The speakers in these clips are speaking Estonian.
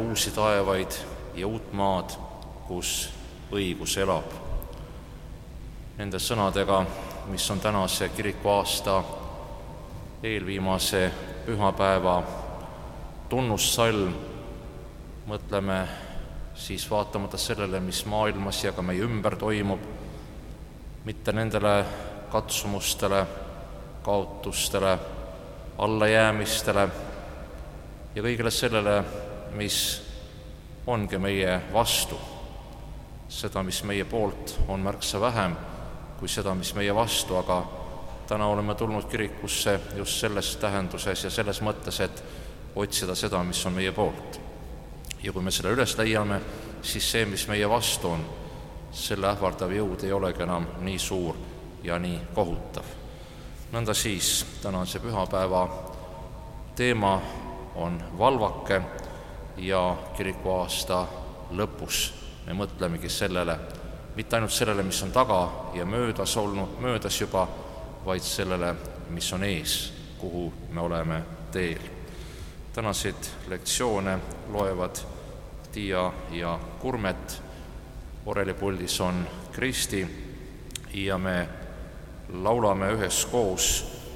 uusi taevaid ja uut maad, kus õigus elab. Nende sõnadega, mis on tänase kirikuaasta eelviimase pühapäeva tunnussalm, mõtleme siis vaatamata sellele, mis maailmas ja ka meie ümber toimub, mitte nendele katsumustele, kaotustele, allajäämistele ja kõigele sellele, mis ongi meie vastu. Seda, mis meie poolt on märksa vähem kui seda, mis meie vastu, aga täna oleme tulnud kirikusse just selles tähenduses ja selles mõttes, et otsida seda, mis on meie poolt. Ja kui me selle üles leiame, siis see, mis meie vastu on, selle ähvardav jõud ei olegi enam nii suur ja nii kohutav. Nõnda siis tänase pühapäeva teema on valvake ja kirikuaasta lõpus me mõtlemegi sellele, mitte ainult sellele, mis on taga ja möödas juba, vaid sellele, mis on ees, kuhu me oleme teel. Tänaseid lektsioone loevad Tiia ja Kurmet, orelipuldis on Kristi ja me laulame üheskoos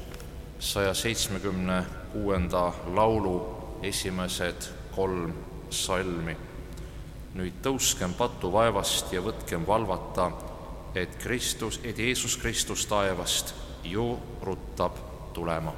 176. laulu esimesed 3 salmi. Nüüd tõuskem patuvaevast ja võtkem valvata, et Jeesus Kristus taevast ju ruttab tulema.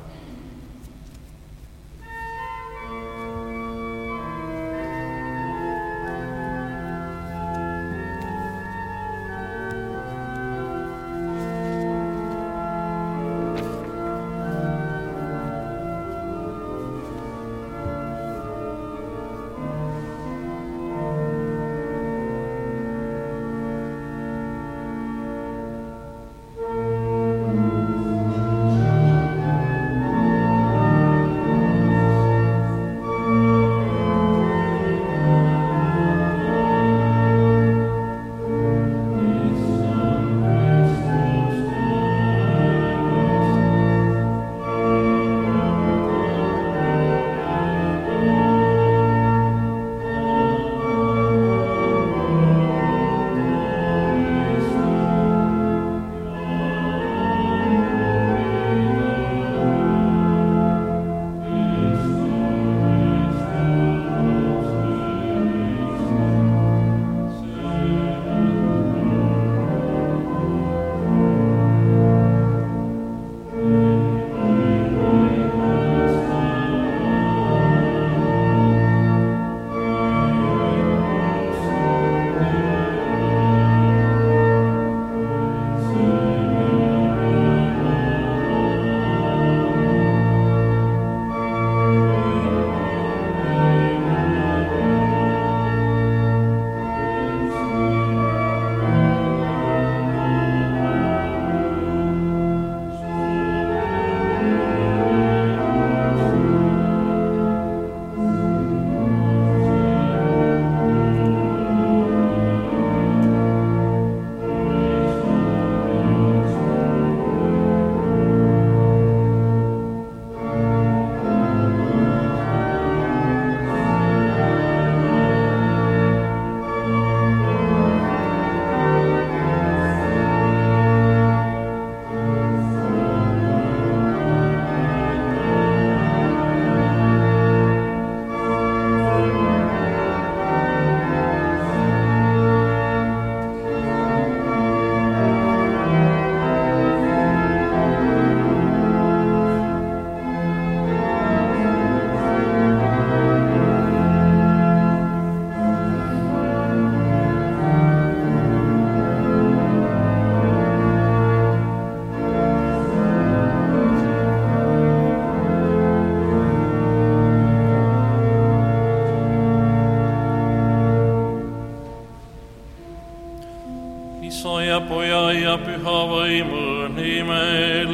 Isa ja Poja ja Püha Vaimu nimel.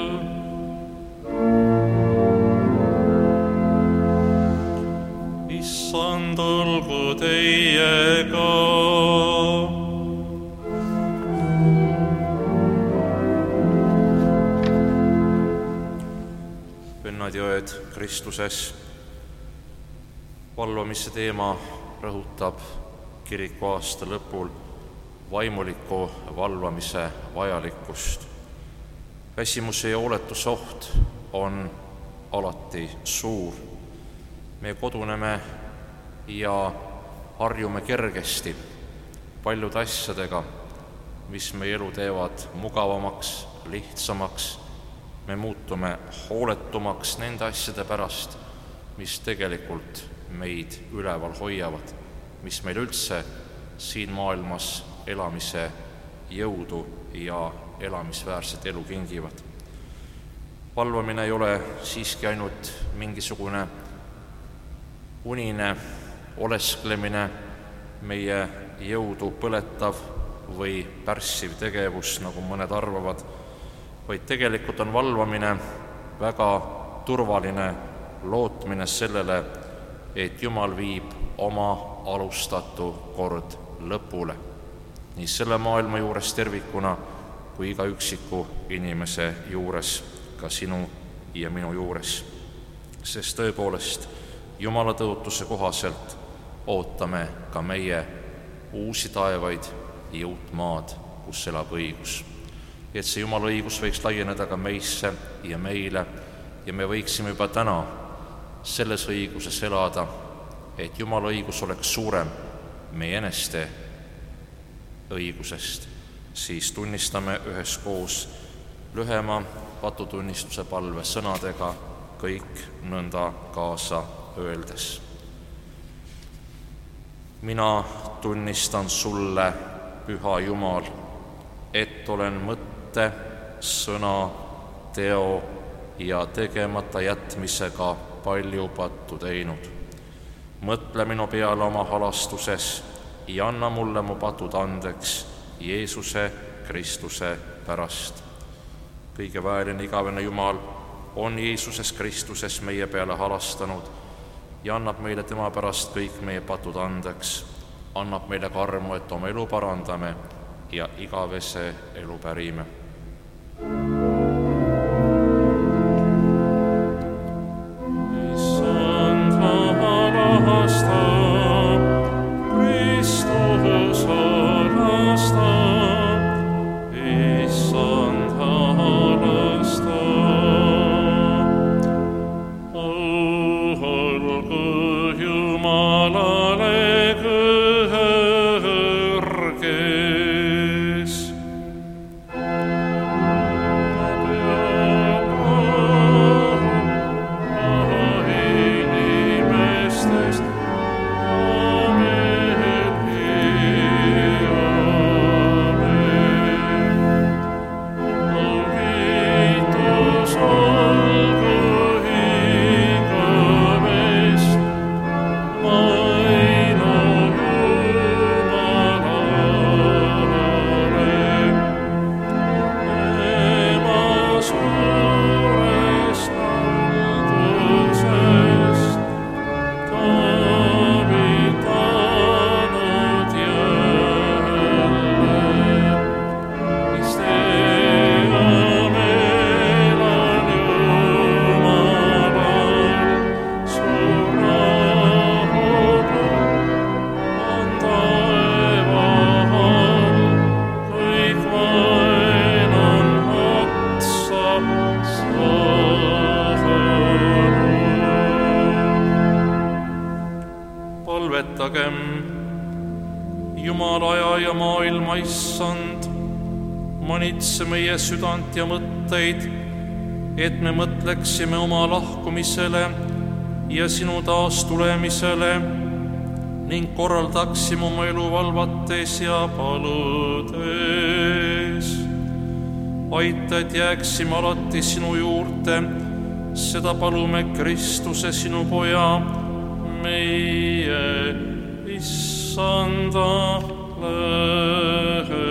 Issand olgu teiega. Vennad ja õed Kristuses, Valvamise teema rõhutab kirikuaasta lõpul vaimuliku valvamise vajalikkust. Väsimuse ja hooletuse oht on alati suur. Me koduneme ja harjume kergesti paljude asjadega, mis meie elu teevad mugavamaks, lihtsamaks. Me muutume hooletumaks nende asjade pärast, mis tegelikult meid üleval hoiavad, mis meil üldse siin maailmas elamise jõudu ja elamisväärset elu kingivad. Valvamine ei ole siiski ainult mingisugune unine olesklemine, meie jõudu põletav või pärssiv tegevus, nagu mõned arvavad, vaid tegelikult on valvamine väga turvaline lootmine sellele, et Jumal viib oma alustatu kord lõpule, nii selle maailma juures tervikuna kui iga üksiku inimese juures, ka sinu ja minu juures. Sest tõepoolest, Jumala tõotuse kohaselt ootame ka meie uusi taevaid ja uut maad, kus elab õigus. Et see Jumala õigus võiks laieneda ka meisse ja meile ja me võiksime juba täna selles õiguses elada, et Jumala õigus oleks suurem meie eneste õigusest, siis tunnistame üheskoos lühema patutunnistuse palve sõnadega kõik nõnda kaasa öeldes. Mina tunnistan sulle, Püha Jumal, et olen mõtte, sõna, teo ja tegemata jätmisega palju pattu teinud. Mõtle minu peale oma halastuses ja anna mulle mu patud andeks Jeesuse Kristuse pärast. Kõige väeline igavene Jumal on Jeesuses Kristuses meie peale halastanud ja annab meile tema pärast kõik meie patud andeks, annab meile ka armu, et oma elu parandame ja igavese elu pärime. Jumala ja maailma Issand, manitse meie südant ja mõtteid, et me mõtleksime oma lahkumisele ja sinu taastulemisele ning korraldaksime oma elu valvates ja paludes. Aita, et jääksime alati sinu juurde, seda palume Kristuse, sinu Poja, meie Issanda läbi.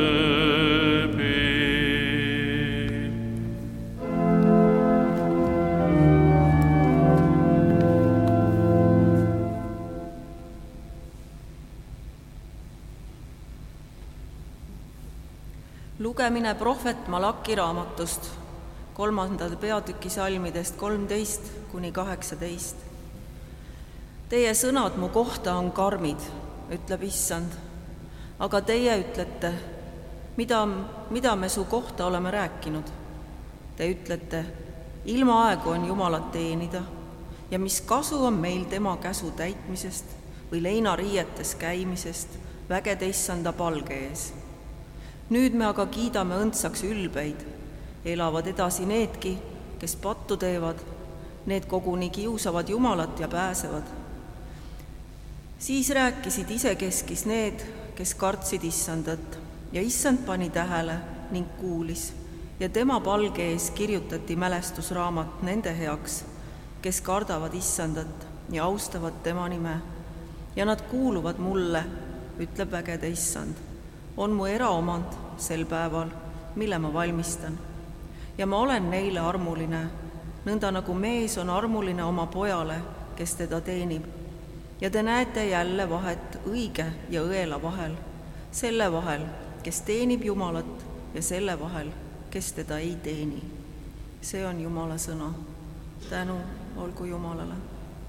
Lugemine prohvet Malaki raamatust, 3. peatüki salmidest 13–18. Teie sõnad mu kohta on karmid, ütleb Issand, aga teie ütlete, mida me su kohta oleme rääkinud. Te ütlete, ilmaaegu on Jumalat teenida ja mis kasu on meil tema käsu täitmisest või leinariietes käimisest vägede Issanda palge ees. Nüüd me aga kiidame õndsaks ülbeid, elavad edasi needki, kes pattu teevad, need koguni kiusavad Jumalat ja pääsevad. Siis rääkisid isekeskis need, kes kartsid Issandat, ja Issand pani tähele ning kuulis, ja tema palge ees kirjutati mälestusraamat nende heaks, kes kardavad Issandat ja austavad tema nime, ja nad kuuluvad mulle, ütleb vägede Issand, on mu eraomand sel päeval, mille ma valmistan. Ja ma olen neile armuline, nõnda nagu mees on armuline oma pojale, kes teda teenib. Ja te näete jälle vahet õige ja õela vahel, selle vahel, kes teenib Jumalat, ja selle vahel, kes teda ei teeni. See on Jumala sõna. Tänu olgu Jumalale.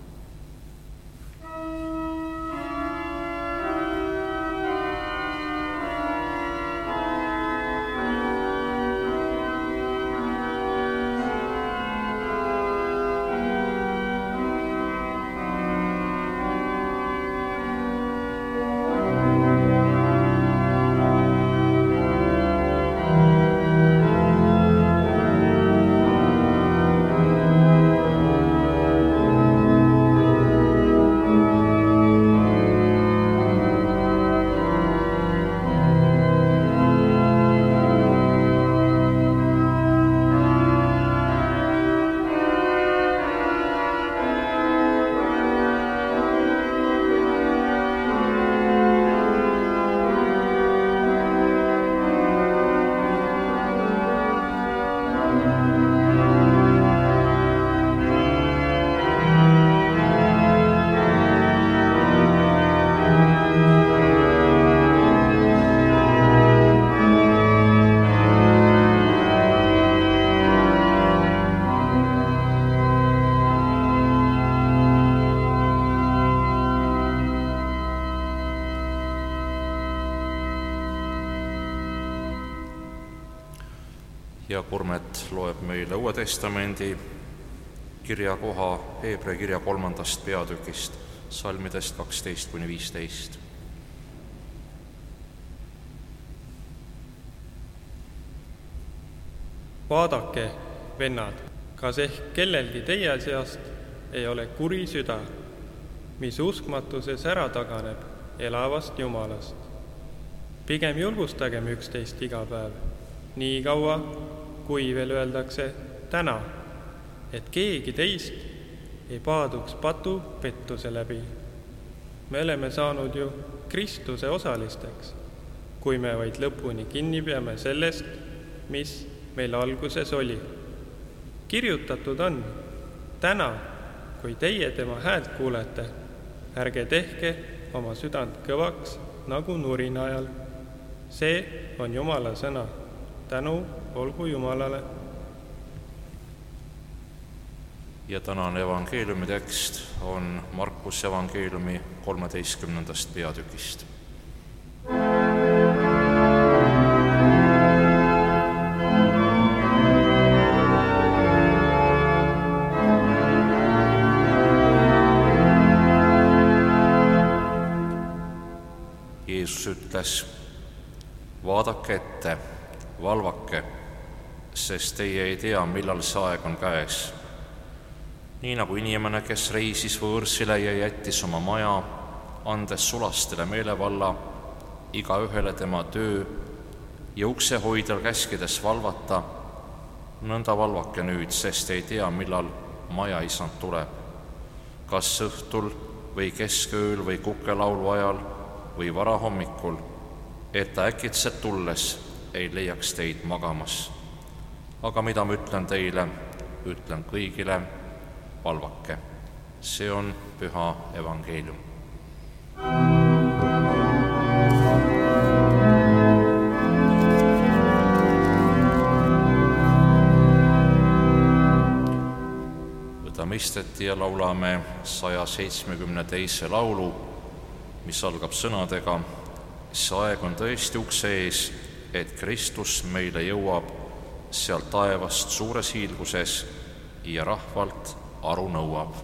Ja Kurmet loeb meile Uue Testamendi kirjakoha Heebrea kirja 3. peatükist, salmidest 12-15. Vaadake, vennad, kas ehk kellelgi teie seast ei ole kuri süda, mis uskmatuses ära taganeb elavast Jumalast. Pigem julgustagem üksteist iga päev, nii kaua, kui veel öeldakse täna, et keegi teist ei paaduks patu pettuse läbi. Me oleme saanud ju Kristuse osalisteks, kui me vaid lõpuni kinni peame sellest, mis meil alguses oli. Kirjutatud on, täna, kui teie tema häält kuulete, ärge tehke oma südant kõvaks nagu nurina ajal. See on Jumala sõna. Tänu olgu Jumalale. Ja tänane evangeeliumi tekst on Markuse evangeeliumi 13. peatükist. Jeesus ütles, vaadake ette, valvake, sest teie ei tea, millal see aeg on käes. Nii nagu inimene, kes reisis võõrsile ja jättis oma maja, andes sulastele meelevalla, iga ühele tema töö ja uksehoidjal käskides valvata, nõnda valvake nüüd, sest ei tea, millal maja isand tuleb. Kas õhtul või keskööl või kukelaulu ajal või varahommikul, et ta äkitselt tulles ei leiaks teid magamas. Aga mida ma ütlen teile, ütlen kõigile, valvake. See on püha evangeelium. Võtame mõisteti ja laulame 172. laulu, mis algab sõnadega: see aeg on tõesti ukse ees, et Kristus meile jõuab sealt taevast suures hiilguses ja rahvalt aru nõuab.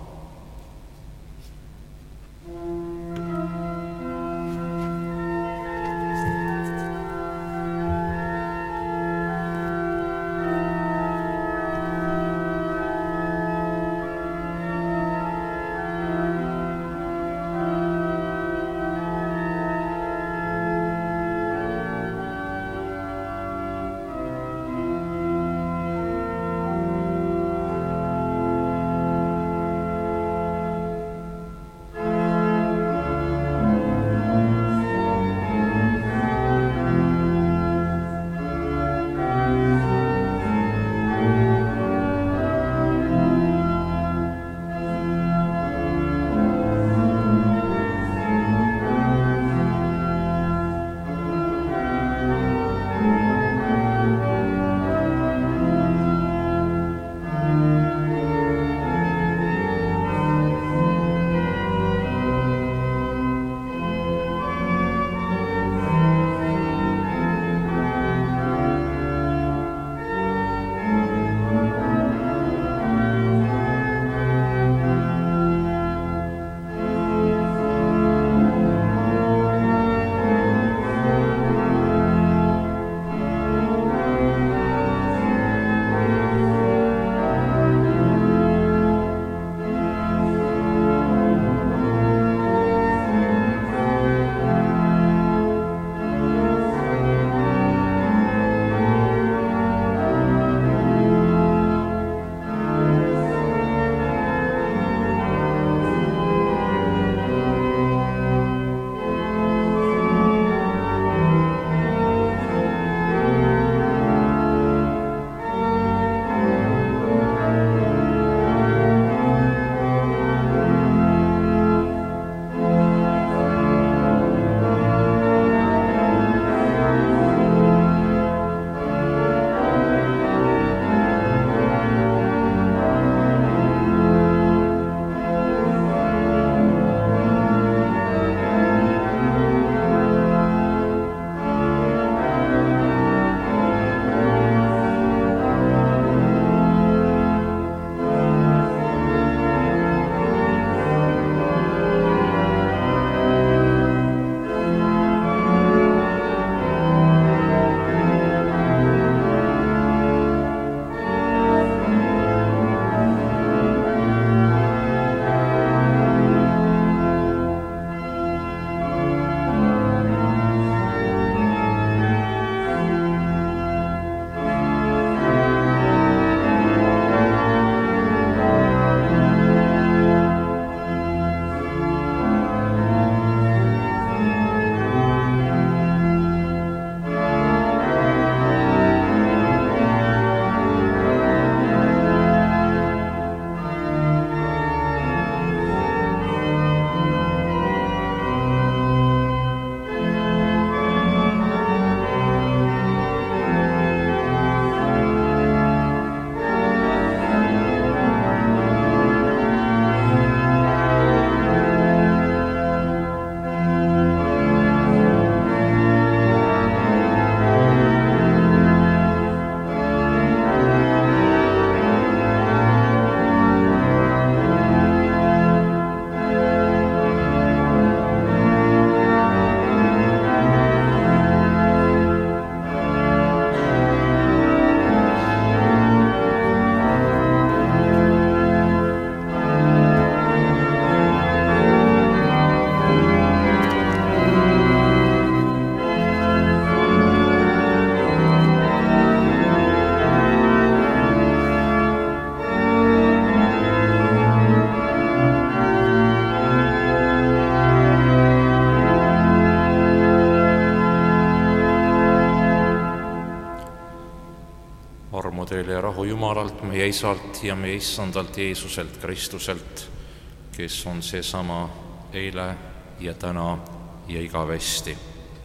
armu teile ja rahu Jumalalt, meie Isalt ja meie Issandalt Jeesuselt Kristuselt, kes on seesama eile ja täna ja igavesti.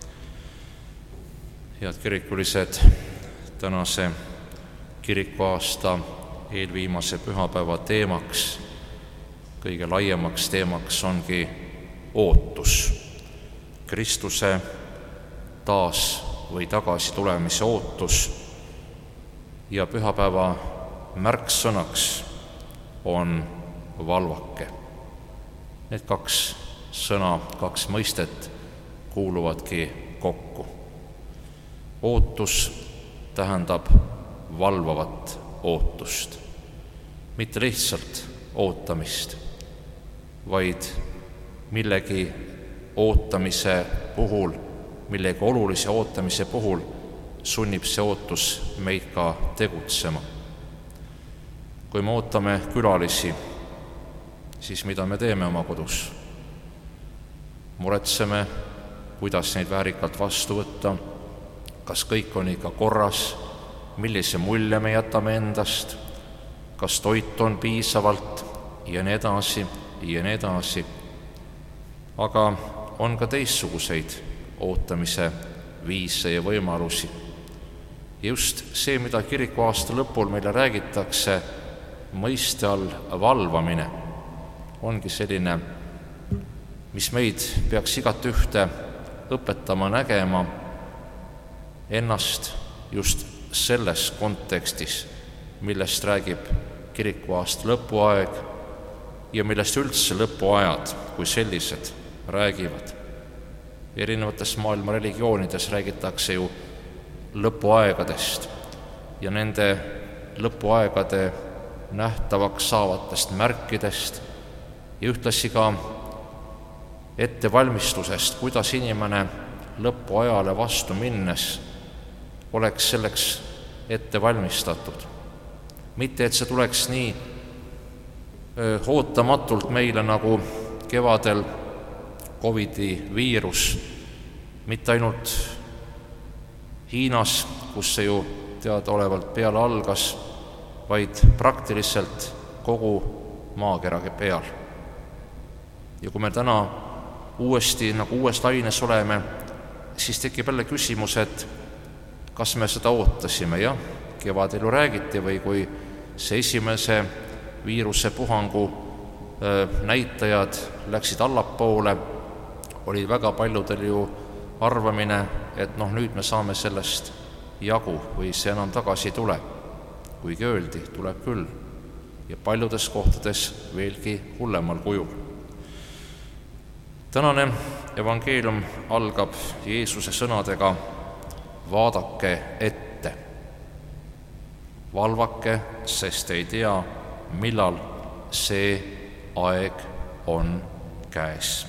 Head kirikulised, tänase kirikuaasta eelviimase pühapäeva teemaks kõige laiemaks teemaks ongi ootus, Kristuse taas- või tagasitulemise ootus, ja pühapäeva märksõnaks on valvake. Need kaks sõna, kaks mõistet kuuluvadki kokku. Ootus tähendab valvavat ootust, mitte lihtsalt ootamist, vaid millegi ootamise puhul, millegi olulise ootamise puhul sunnib see ootus meid ka tegutsema. Kui me ootame külalisi, siis mida me teeme oma kodus? Muretseme, kuidas neid väärikalt vastu võtta, kas kõik on ikka korras, millise mulje me jätame endast, kas toit on piisavalt ja nii edasi ja nii edasi. Aga on ka teistsuguseid ootamise viise ja võimalusi. Just see, mida kirikuaasta lõpul meile räägitakse mõiste all valvamine, ongi selline, mis meid peaks igat ühte õpetama nägema ennast just selles kontekstis, millest räägib kirikuaasta lõpuaeg ja millest üldse lõpuajad kui sellised räägivad. Erinevates maailma religioonides räägitakse ju lõpuaegadest ja nende lõpuaegade nähtavaks saavatest märkidest ja ühtlasi ka ettevalmistusest, kuidas inimene lõpuajale vastu minnes oleks selleks ette valmistatud. Mitte, et see tuleks nii ootamatult meile nagu kevadel COVID-i viirus, mitte ainult Hiinas, kus see ju teadaolevalt peale algas, vaid praktiliselt kogu maakera peal. Ja kui me täna uuesti nagu uues laines oleme, siis tekib jälle küsimus, et kas me seda ootasime, jah, kevadel ju räägiti, või kui see esimese viirusepuhangu näitajad läksid allapoole, oli väga paljudel ju arvamine, et nüüd me saame sellest jagu või see enam tagasi ei tule. Kuigi öeldi, tuleb küll, ja paljudes kohtades veelgi hullemal kujul. Tänane evangeelium algab Jeesuse sõnadega: vaadake ette, valvake, sest ei tea, millal see aeg on käes.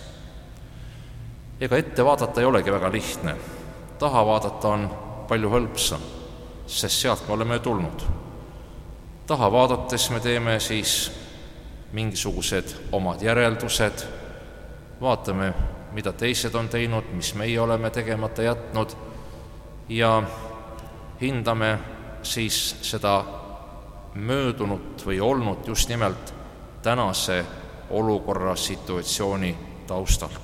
Ega ette vaadata ei olegi väga lihtne. Taha vaadata on palju hõlpsam, sest sealt me oleme tulnud. Taha vaadates me teeme siis mingisugused omad järeldused, vaatame, mida teised on teinud, mis meie oleme tegemata jätnud, ja hindame siis seda möödunut või olnud just nimelt tänase olukorra situatsiooni taustalt.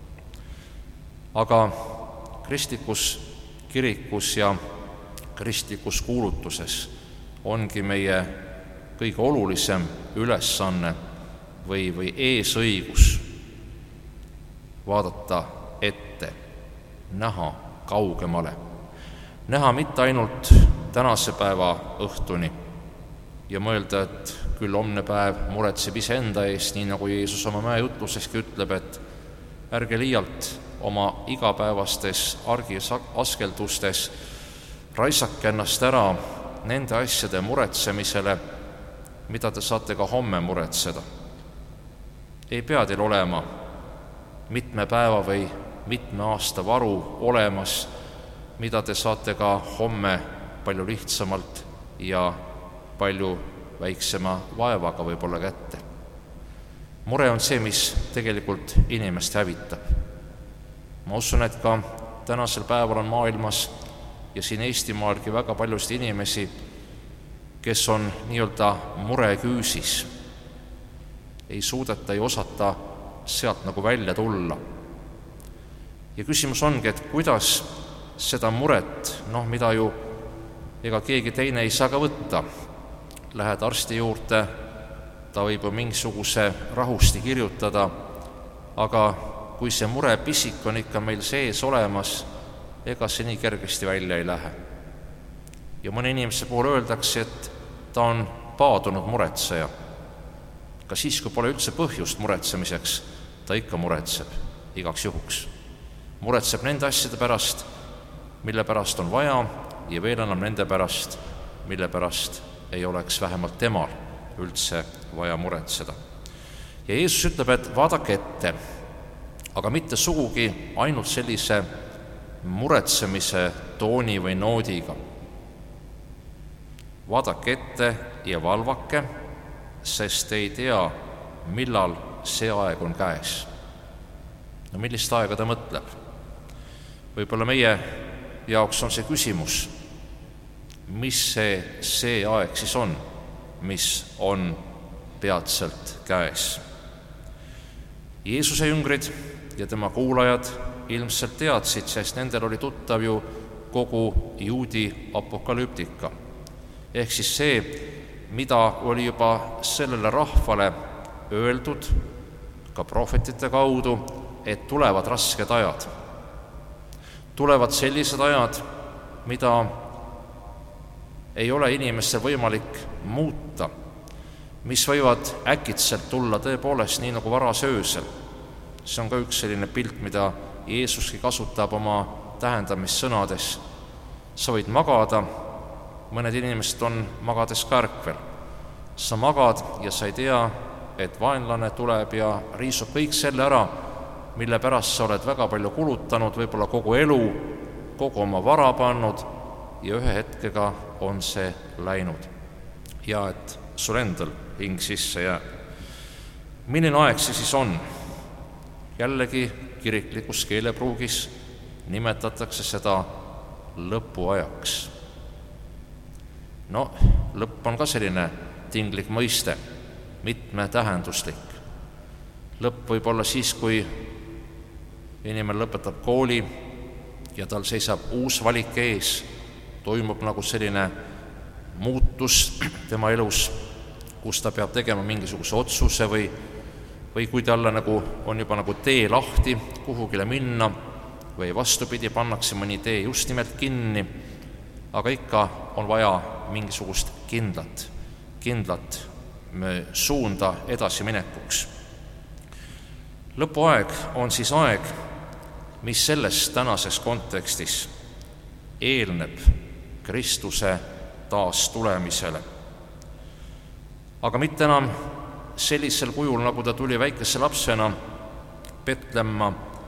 Aga kristlikus kirikus ja kristlikus kuulutuses ongi meie kõige olulisem ülesanne või eesõigus vaadata ette, näha kaugemale. Näha mitte ainult tänase päeva õhtuni ja mõelda, et küll homne päev muretseb iseenda eest, nii nagu Jeesus oma mäejutluseski ütleb, et ärge liialt oma igapäevastes argiaskeldustes raisake ennast ära nende asjade muretsemisele, mida te saate ka homme muretseda. Ei pea teil olema mitme päeva või mitme aasta varu olemas, mida te saate ka homme palju lihtsamalt ja palju väiksema vaevaga võib-olla kätte. Mure on see, mis tegelikult inimest hävitab. Ma usun, et ka tänasel päeval on maailmas ja siin Eestimaalgi väga paljusid inimesi, kes on nii-öelda mureküüsis. Ei suudeta, ei osata sealt nagu välja tulla. Ja küsimus ongi, et kuidas seda muret, mida ju ega keegi teine ei saa ka võtta. Lähed arsti juurde, ta võib ju mingisuguse rahusti kirjutada, aga kui see murepisik on ikka meil sees olemas, ega see nii kergesti välja ei lähe. Ja mõne inimese puhul öeldakse, et ta on paadunud muretseja. Ka siis, kui pole üldse põhjust muretsemiseks, ta ikka muretseb igaks juhuks. Muretseb nende asjade pärast, mille pärast on vaja, ja veel enam nende pärast, mille pärast ei oleks vähemalt temal üldse vaja muretseda. Ja Jeesus ütleb, et vaadake ette, aga mitte sugugi ainult sellise muretsemise tooni või noodiga. Vaadake ette ja valvake, sest ei tea, millal see aeg on käes. No millist aega ta mõtleb? Võib-olla meie jaoks on see küsimus, mis see aeg siis on, mis on peatselt käes. Jeesuse jüngrid ja tema kuulajad ilmselt teadsid, sest nendel oli tuttav ju kogu juudi apokalüptika. Ehk siis see, mida oli juba sellele rahvale öeldud ka prohvetite kaudu, et tulevad rasked ajad. Tulevad sellised ajad, mida ei ole inimestel võimalik muuta, mis võivad äkitselt tulla tõepoolest nii nagu varas öösel. See on ka üks selline pilt, mida Jeesuski kasutab oma tähendamissõnades. Sa võid magada, mõned inimesed on magades ka ärkvel. Sa magad ja sa ei tea, et vaenlane tuleb ja riisub kõik selle ära, mille pärast sa oled väga palju kulutanud, võib-olla kogu elu, kogu oma vara pannud ja ühe hetkega on see läinud. Ja et sul endal hing sisse jääb. Milline aeg see siis on? Jällegi kiriklikus keelepruugis nimetatakse seda lõpuajaks. No, lõpp on ka selline tinglik mõiste, mitmetähenduslik. Lõpp võib olla siis, kui inimene lõpetab kooli ja tal seisab uus valik ees, toimub nagu selline muutus tema elus, kus ta peab tegema mingisuguse otsuse või kui talle on juba tee lahti kuhugile minna või vastupidi, pannakse mõni tee just nimelt kinni, aga ikka on vaja mingisugust kindlat suunda edasiminekuks. Lõpuaeg on siis aeg, mis selles tänases kontekstis eelneb Kristuse taastulemisele. Aga mitte enam sellisel kujul, nagu ta tuli väikese lapsena Petlemma,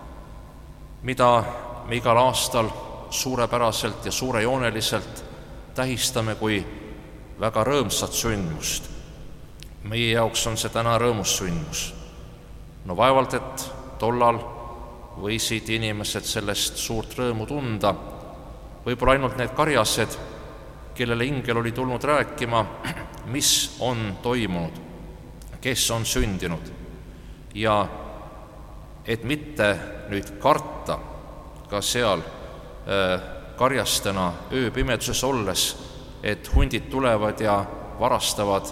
mida me igal aastal suurepäraselt ja suurejooneliselt tähistame kui väga rõõmsat sündmust. Meie jaoks on see täna rõõmus sündmus. No vaevalt, et tollal võisid inimesed sellest suurt rõõmu tunda, võib-olla ainult need karjased, kellele ingel oli tulnud rääkima, mis on toimunud, kes on sündinud, ja et mitte nüüd karta ka seal karjastena ööpimeduses olles, et hundid tulevad ja varastavad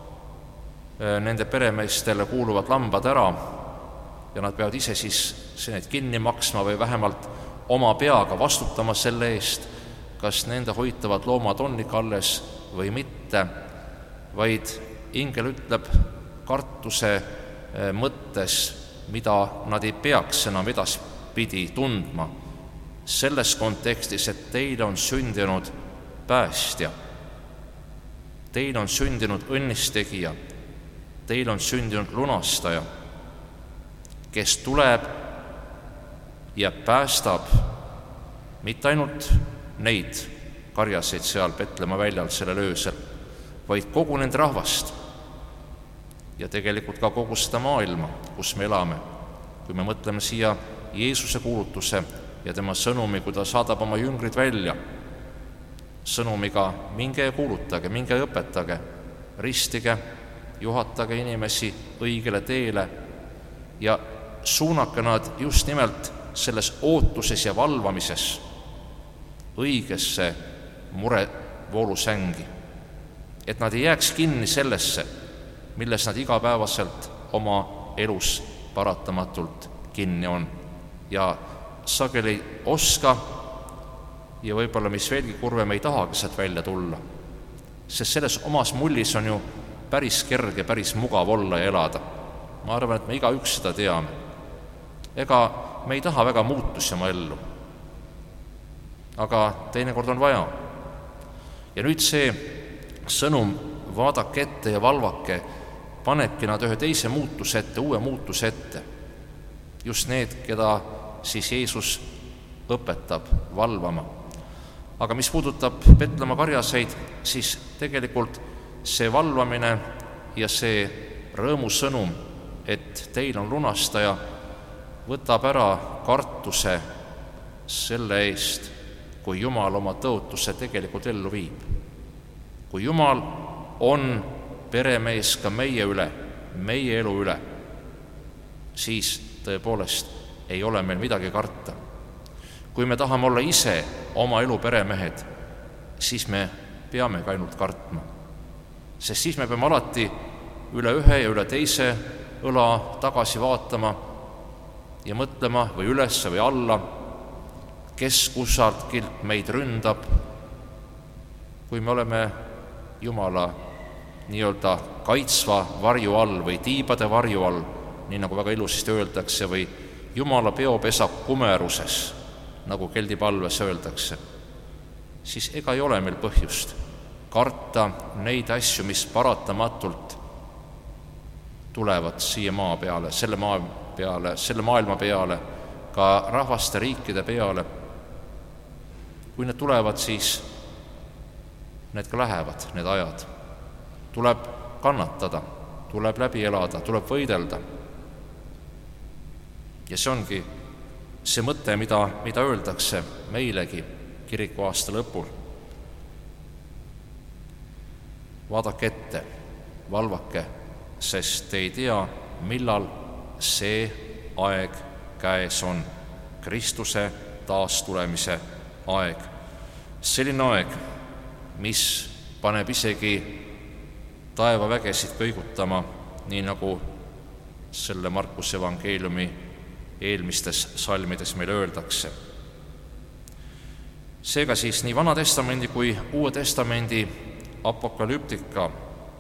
nende peremeestele kuuluvad lambad ära ja nad peavad ise siis need kinni maksma või vähemalt oma peaga vastutama selle eest, kas nende hoitavad loomad on ikka alles või mitte, vaid ingel ütleb kartuse mõttes, mida nad ei peaks enam edaspidi tundma, selles kontekstis, et teile on sündinud päästja, teile on sündinud õnnistegija, teile on sündinud lunastaja, kes tuleb ja päästab mitte ainult neid karjaseid seal Petlemma väljal sellel öösel, vaid kogu nende rahvast ja tegelikult ka kogu seda maailma, kus me elame. Kui me mõtleme siia Jeesuse kuulutuse ja tema sõnumi, kui ta saadab oma jüngrid välja sõnumiga, minge ja kuulutage, minge ja õpetage, ristige, juhatage inimesi õigele teele ja suunake nad just nimelt selles ootuses ja valvamises õigesse murevoolu sängi. Et nad ei jääks kinni sellesse, milles nad igapäevaselt oma elus paratamatult kinni on. Ja sageli oska ja võib-olla, mis veelgi kurvem, ei tahagi sealt välja tulla. Sest selles omas mullis on ju päris kerge, päris mugav olla ja elada. Ma arvan, et me igaüks seda teame. Ega me ei taha väga muutusi oma ellu. Aga teinekord on vaja. Ja nüüd see sõnum vaadake ette ja valvake panebki nad ühe teise muutuse ette, uue muutuse ette. Just need, keda siis Jeesus õpetab valvama. Aga mis puudutab Petlemma karjaseid, siis tegelikult see valvamine ja see rõõmusõnum, et teil on lunastaja, võtab ära kartuse selle eest, kui Jumal oma tõotuse tegelikult ellu viib. Kui Jumal on peremees ka meie üle, meie elu üle, siis tõepoolest ei ole meil midagi karta. Kui me tahame olla ise oma elu peremehed, siis me peamegi ainult kartma. Sest siis me peame alati üle ühe ja üle teise õla tagasi vaatama ja mõtlema või üles või alla, kes kusagilt meid ründab, kui me oleme Jumala nii-öelda kaitsva varju all või tiibade varju all, nii nagu väga ilusasti öeldakse, või Jumala peopesa kumeruses, nagu keldipalves öeldakse, siis ega ei ole meil põhjust karta neid asju, mis paratamatult tulevad siia maa peale, selle maailma peale, ka rahvaste riikide peale. Kui need tulevad, siis need ka lähevad, need ajad. Tuleb kannatada, tuleb läbi elada, tuleb võidelda. Ja see ongi see mõte, mida öeldakse meilegi kirikuaasta lõpul. Vaadake ette, valvake, sest te ei tea, millal see aeg käes on. Kristuse taastulemise aeg. Selline aeg, mis paneb isegi taevavägesid kõigutama, nii nagu selle Markuse evangeeliumi eelmistes salmides meile öeldakse. Seega siis nii Vana Testamendi kui Uue Testamendi apokalüptika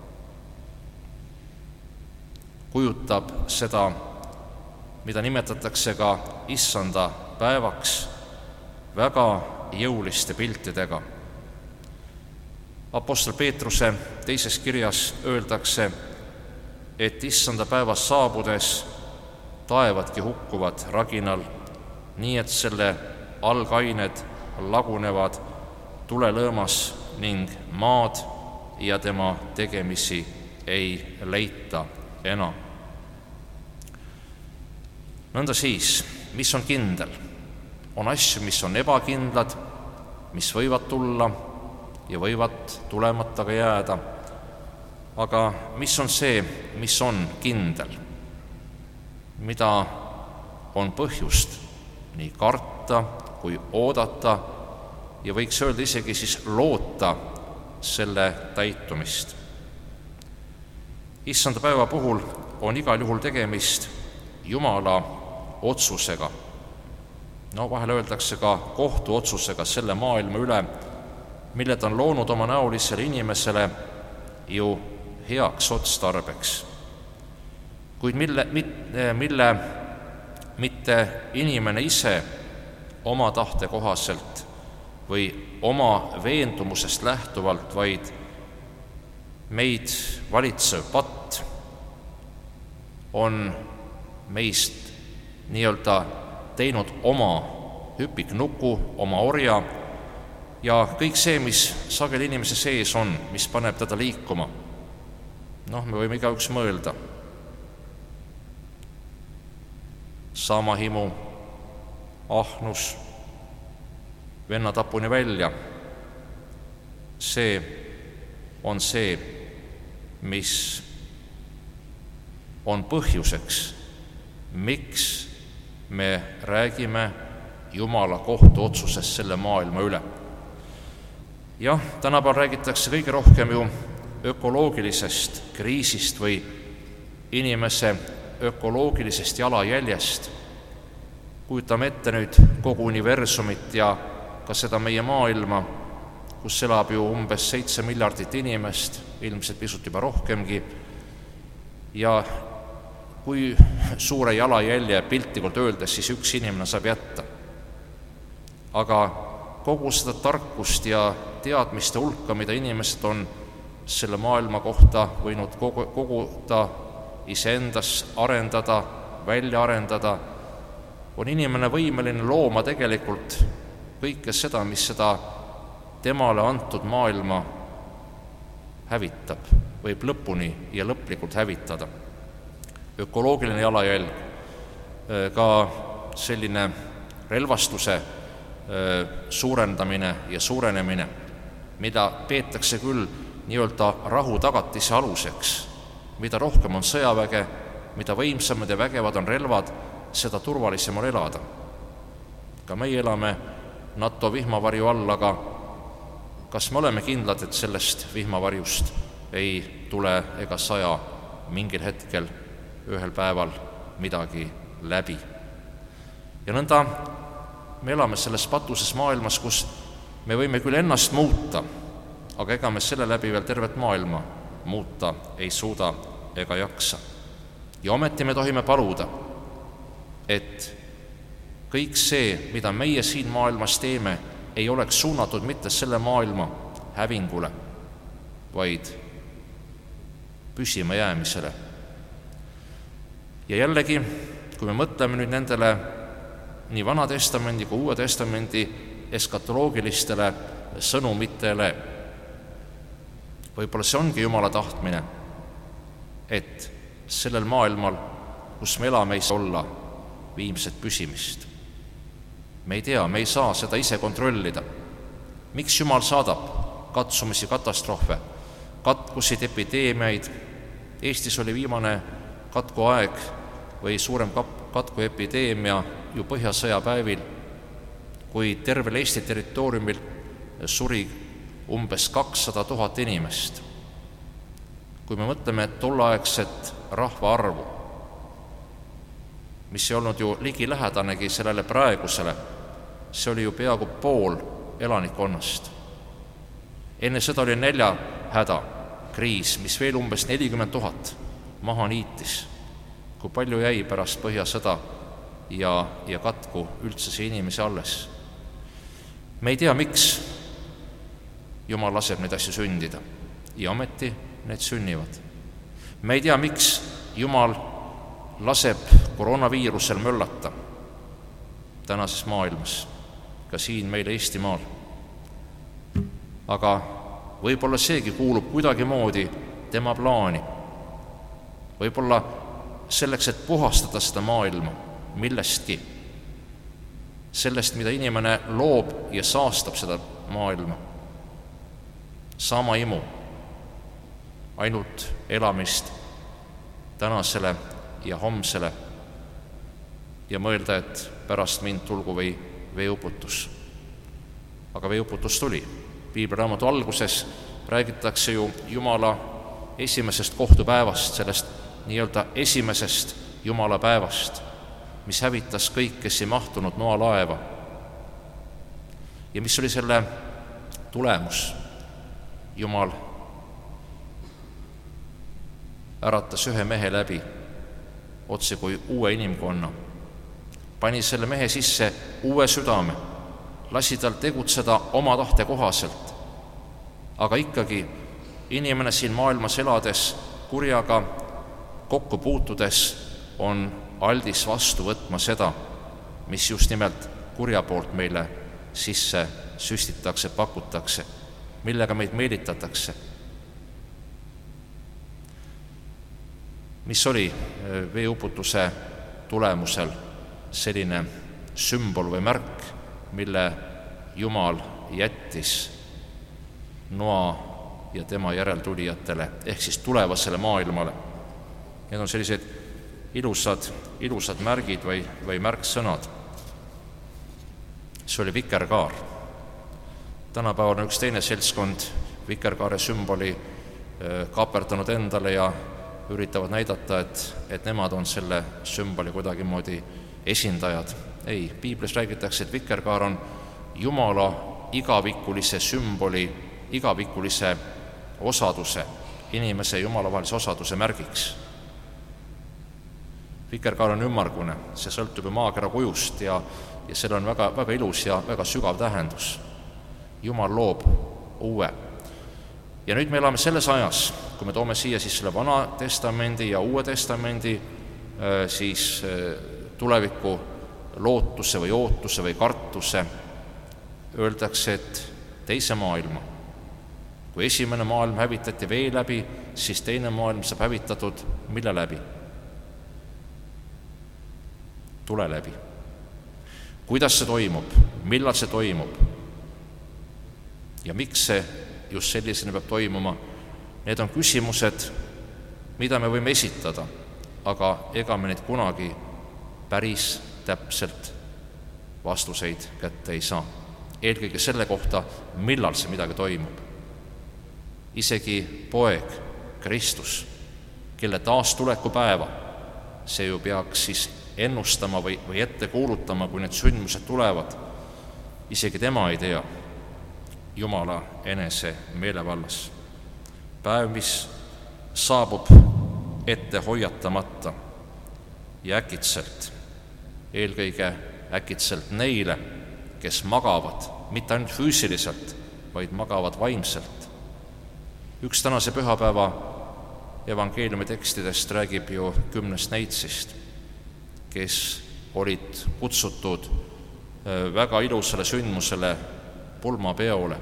kujutab seda, mida nimetatakse ka issanda päevaks, väga jõuliste piltidega. Apostel Peetruse teises kirjas öeldakse, et issanda päevas saabudes taevadki hukkuvad raginal, nii et selle algained lagunevad tulelõõmas ning maad ja tema tegemisi ei leita enam. Nõnda siis, mis on kindel? On asju, mis on ebakindlad, mis võivad tulla ja võivad tulemata ka jääda. Aga mis on see, mis on kindel? Mida on põhjust nii karta kui oodata ja võiks öelda isegi siis loota selle täitumist. Issanda päeva puhul on igal juhul tegemist Jumala otsusega. Vahel öeldakse ka kohtuotsusega selle maailma üle, mille ta on loonud oma näolisele inimesele ju heaks otstarbeks. Kuid mille mitte inimene ise oma tahte kohaselt või oma veendumusest lähtuvalt, vaid meid valitsev patt on meist nii-öelda teinud oma hüpiknuku, oma orja ja kõik see, mis sageli inimese sees on, mis paneb teda liikuma. Me võime igaüks mõelda. Saamahimu, ahnus, vennatapuni välja. See on see, mis on põhjuseks, miks me räägime Jumala kohtuotsusest selle maailma üle. Jah, tänapäeval räägitakse kõige rohkem ju ökoloogilisest kriisist või inimese ökoloogilisest jalajäljest. Kujutame ette nüüd kogu universumit ja ka seda meie maailma, kus elab ju umbes 7 miljardit inimest, ilmselt pisut juba rohkemgi, ja kui suure jalajälje piltlikult öeldes siis üks inimene saab jätta. Aga kogu seda tarkust ja teadmiste hulka, mida inimesed on selle maailma kohta võinud koguda, iseendas arendada, välja arendada, on inimene võimeline looma tegelikult kõike seda, mis seda temale antud maailma hävitab, võib lõpuni ja lõplikult hävitada. Ökoloogiline jalajälg, ka selline relvastuse suurendamine ja suurenemine, mida peetakse küll nii-öelda rahu tagatise aluseks. Mida rohkem on sõjaväge, mida võimsamad ja vägevad on relvad, seda turvalisem on elada. Ka meie elame NATO vihmavarju all, aga kas me oleme kindlad, et sellest vihmavarjust ei tule ega saja mingil hetkel ühel päeval midagi läbi? Ja nõnda me elame selles patuses maailmas, kus me võime küll ennast muuta, aga ega me selle läbi veel tervet maailma muuta ei suuda ega jaksa. Ja ometi me tohime paluda, et kõik see, mida meie siin maailmas teeme, ei oleks suunatud mitte selle maailma hävingule, vaid püsima jäämisele. Ja jällegi, kui me mõtleme nüüd nendele nii Vana Testamendi kui Uue Testamendi eskatoloogilistele sõnumitele, võib-olla see ongi Jumala tahtmine, et sellel maailmal, kus me elame, ei saa olla viimset püsimist. Me ei tea, me ei saa seda ise kontrollida. Miks Jumal saadab katsumisi, katastroofe, katkusid, epideemiaid? Eestis oli viimane katkuaeg või suurem katkuepideemia ju Põhjasõja päevil, kui tervel Eesti territooriumil suri umbes 200 000 inimest. Kui me mõtleme tolleaegset rahvaarvu, mis ei olnud ju ligilähedanegi sellele praegusele, see oli ju peaaegu pool elanikkonnast. Enne seda oli näljahäda kriis, mis veel umbes 40 000 maha niitis. Kui palju jäi pärast Põhjasõda ja katku üldse see inimesi alles. Me ei tea, miks Jumal laseb neid asju sündida ja ometi need sünnivad. Me ei tea, miks Jumal laseb koroonaviirusel möllata tänases maailmas, ka siin meil Eestimaal. Aga võib-olla seegi kuulub kuidagimoodi tema plaani. Võib-olla selleks, et puhastada seda maailma millestki, sellest, mida inimene loob ja saastab seda maailma. Sama imu, ainult elamist tänasele ja homsele ja mõelda, et pärast mind tulgu või veeuputus. Aga veeuputus tuli. Piibliraamatu alguses räägitakse ju Jumala esimesest kohtupäevast, sellest nii-öelda esimesest Jumala päevast, mis hävitas kõik, kes ei mahtunud noalaeva. Ja mis oli selle tulemus? Jumal äratas ühe mehe läbi, otse kui uue inimkonna, pani selle mehe sisse uue südame, lasi tal tegutseda oma tahte kohaselt. Aga ikkagi inimene siin maailmas elades, kurjaga kokku puutudes, on aldis vastu võtma seda, mis just nimelt kurja poolt meile sisse süstitakse, pakutakse, millega meid meelitatakse. Mis oli veeuputuse tulemusel selline sümbol või märk, mille Jumal jättis Noa ja tema järeltulijatele ehk siis tulevasele maailmale. Need on sellised ilusad märgid või märksõnad. See oli vikerkaar. Tänapäeval on üks teine seltskond vikerkaare sümboli kaaperdanud endale ja üritavad näidata, et nemad on selle sümboli kuidagimoodi esindajad. Ei, piiblis räägitakse, et vikerkaar on Jumala igavikulise sümboli, igavikulise osaduse, inimese ja Jumala vahelise osaduse märgiks. Vikerkaar on ümmargune, see sõltub ju maakera kujust ja seal on väga, väga ilus ja väga sügav tähendus. Jumal loob uue. Ja nüüd me elame selles ajas, kui me toome siia siis selle Vana Testamendi ja Uue Testamendi siis tuleviku lootuse või ootuse või kartuse, öeldakse, et teise maailma. Kui esimene maailm hävitati vee läbi, siis teine maailm saab hävitatud mille läbi? Tule läbi. Kuidas see toimub? Millal see toimub? Ja miks see just sellisena peab toimuma? Need on küsimused, mida me võime esitada, aga ega me neid kunagi päris täpselt vastuseid kätte ei saa. Eelkõige selle kohta, millal see midagi toimub. Isegi poeg Kristus, kelle taastuleku päeva, see ju peaks siis ennustama või ette kuulutama, kui need sündmused tulevad. Isegi tema ei tea Jumala enese meelevallas. Päev, mis saabub ette hoiatamata ja äkitselt, eelkõige äkitselt neile, kes magavad, mitte ainult füüsiliselt, vaid magavad vaimselt. Üks tänase pühapäeva evangeeliumi tekstidest räägib ju 10 neitsist, kes olid kutsutud väga ilusale sündmusele pulmapeole.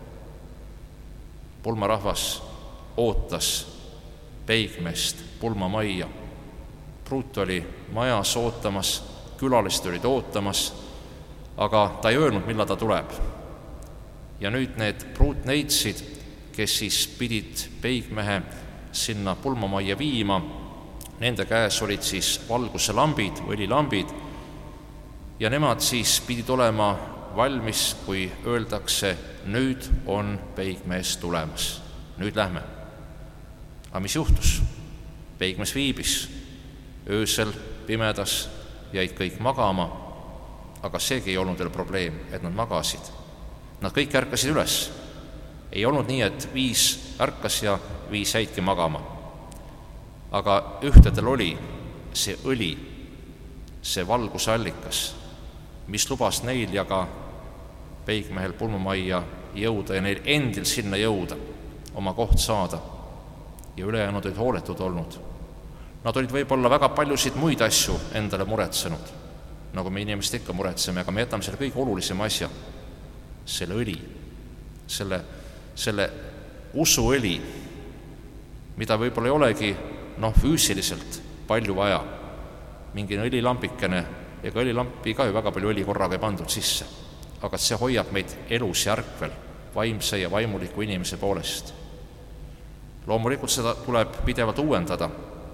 Pulmarahvas ootas peigmeest pulmamajja. Pruut oli majas ootamas, külalist olid ootamas, aga ta ei öelnud, millal ta tuleb. Ja nüüd need pruutneitsid, kes siis pidid peigmehe sinna pulmamajja viima, nende käes olid siis valguse lambid, õlilambid, ja nemad siis pidid olema valmis, kui öeldakse, nüüd on peigmees tulemas, nüüd lähme. Aga mis juhtus? Peigmees viibis, öösel pimedas jäid kõik magama, aga seegi ei olnud veel probleem, et nad magasid. Nad kõik ärkasid üles. Ei olnud nii, et 5 ärkas ja 5 jäidki magama. Aga ühtedel oli see õli, see valguse allikas, mis lubas neil ja ka peigmehel pulmamajja jõuda ja neil endil sinna jõuda, oma koht saada. Ja ülejäänud olid hooletud olnud. Nad olid võib-olla väga paljusid muid asju endale muretsenud, nagu me inimesed ikka muretseme, aga me jätame selle kõige olulisema asja, selle õli, selle usuõli, mida võib-olla ei olegi füüsiliselt palju vaja. Mingi õlilampikene, ega õlilampi ka ju väga palju õli korraga ei pandud sisse, aga see hoiab meid elus ja ärkvel, vaimse ja vaimuliku inimese poolest. Loomulikult seda tuleb pidevalt uuendada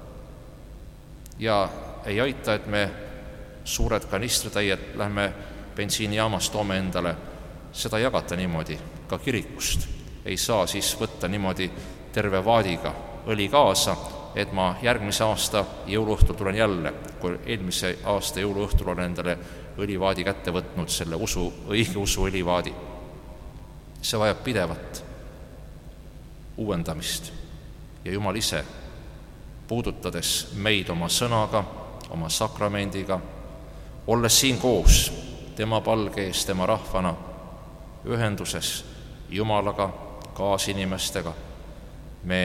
ja ei aita, et me suured kanistritäied lähme bensiinijaamas, toome endale, seda jagata niimoodi, ka kirikust. Ei saa siis võtta niimoodi terve vaadiga õli kaasa, et ma järgmise aasta jõuluõhtul tulen jälle, kui eelmise aasta jõuluõhtul olen endale õlivaadi kätte võtnud, selle õige usu õlivaadi. See vajab pidevat uuendamist ja Jumal ise, puudutades meid oma sõnaga, oma sakramendiga, olles siin koos tema palge ees, tema rahvana, ühenduses Jumalaga, kaasinimestega, me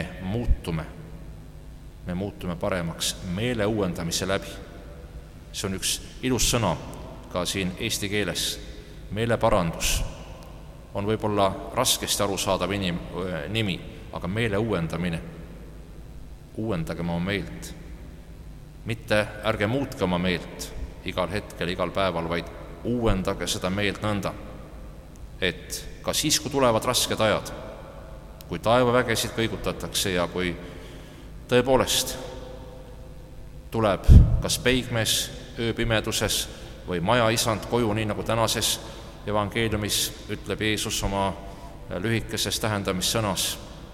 muutume paremaks meele uuendamise läbi. See on üks ilus sõna ka siin eesti keeles. Meeleparandus on võib-olla raskesti arusaadav nimi, aga meele uuendamine. Uuendagem oma meelt. Mitte ärge muutke oma meelt igal hetkel, igal päeval, vaid uuendage seda meelt nõnda, et ka siis, kui tulevad rasked ajad, kui taevavägesid kõigutatakse ja kui tõepoolest tuleb kas peigmees ööpimeduses või majaisand koju, nii nagu tänases evangeeliumis ütleb Jeesus oma lühikeses tähendamissõnas,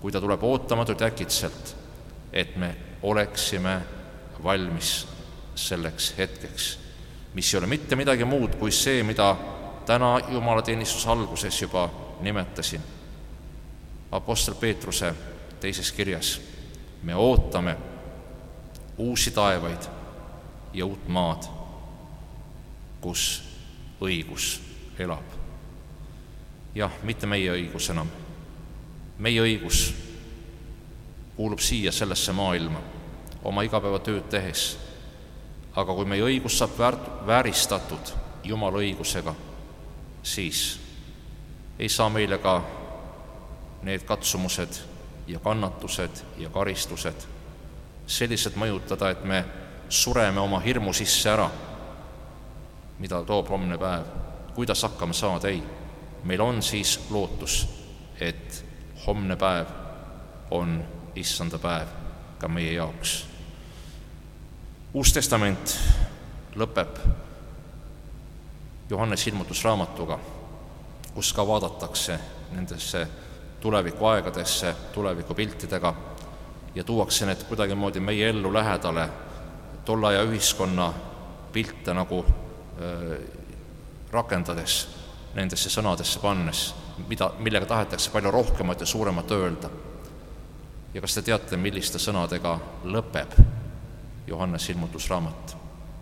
kui ta tuleb ootamatult äkitselt, et me oleksime valmis selleks hetkeks, mis ei ole mitte midagi muud kui see, mida täna jumalateenistuse alguses juba nimetasin. Apostel Peetruse 2. kirjas me ootame uusi taevaid ja uut maad, kus õigus elab. Jah, mitte meie õigus enam. Meie õigus kuulub siia sellesse maailma oma igapäevatööd tehes. Aga kui meie õigus saab vääristatud Jumala õigusega, siis ei saa meile ka need katsumused ja kannatused ja karistused sellised mõjutada, et me sureme oma hirmu sisse ära, mida toob homne päev. Kuidas hakkama saada? Ei. Meil on siis lootus, et homne päev on issanda päev ka meie jaoks. Uus testament lõpeb Johannese ilmutusraamatuga, kus ka vaadatakse nendesse tulevikuaegadesse, tulevikupiltidega ja tuuakse need kuidagimoodi meie ellu lähedale, tolle aja ühiskonna pilte nagu rakendades, nendesse sõnadesse pannes, millega tahetakse palju rohkemat ja suuremat öelda. Ja kas te teate, milliste sõnadega lõpeb Johannese ilmutusraamat?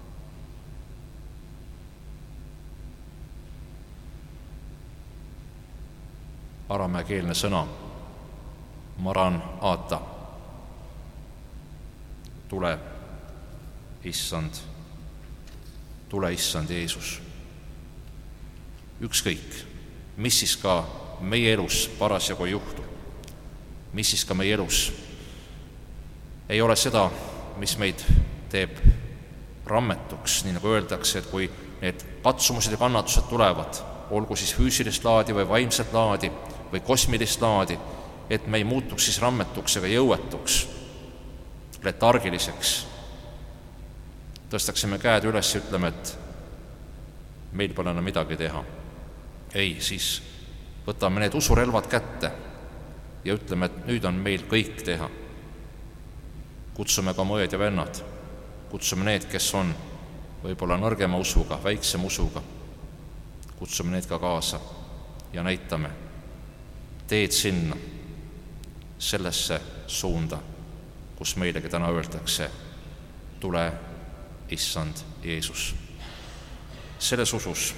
Arameakeelne sõna maran aata, tule issand Jeesus. Ükskõik, mis siis ka meie elus parasjagu ei juhtu, mis siis ka meie elus ei ole seda, mis meid teeb rammetuks, nii nagu öeldakse, et kui need katsumused ja kannatused tulevad, olgu siis füüsilist laadi või vaimset laadi või kosmilist laadi, et me ei muutuks siis rammetuks ega jõuetuks, letargiliseks. Tõstaksime käed üles ja ütleme, et meil pole enam midagi teha. Ei, siis võtame need usurelvad kätte ja ütleme, et nüüd on meil kõik teha. Kutsume ka oma õed ja vennad, kutsume need, kes on võib-olla nõrgema usuga, väiksema usuga, kutsume need ka kaasa ja näitame teed sinna, sellesse suunda, kus meilegi täna öeldakse, tule issand Jeesus. Selles usus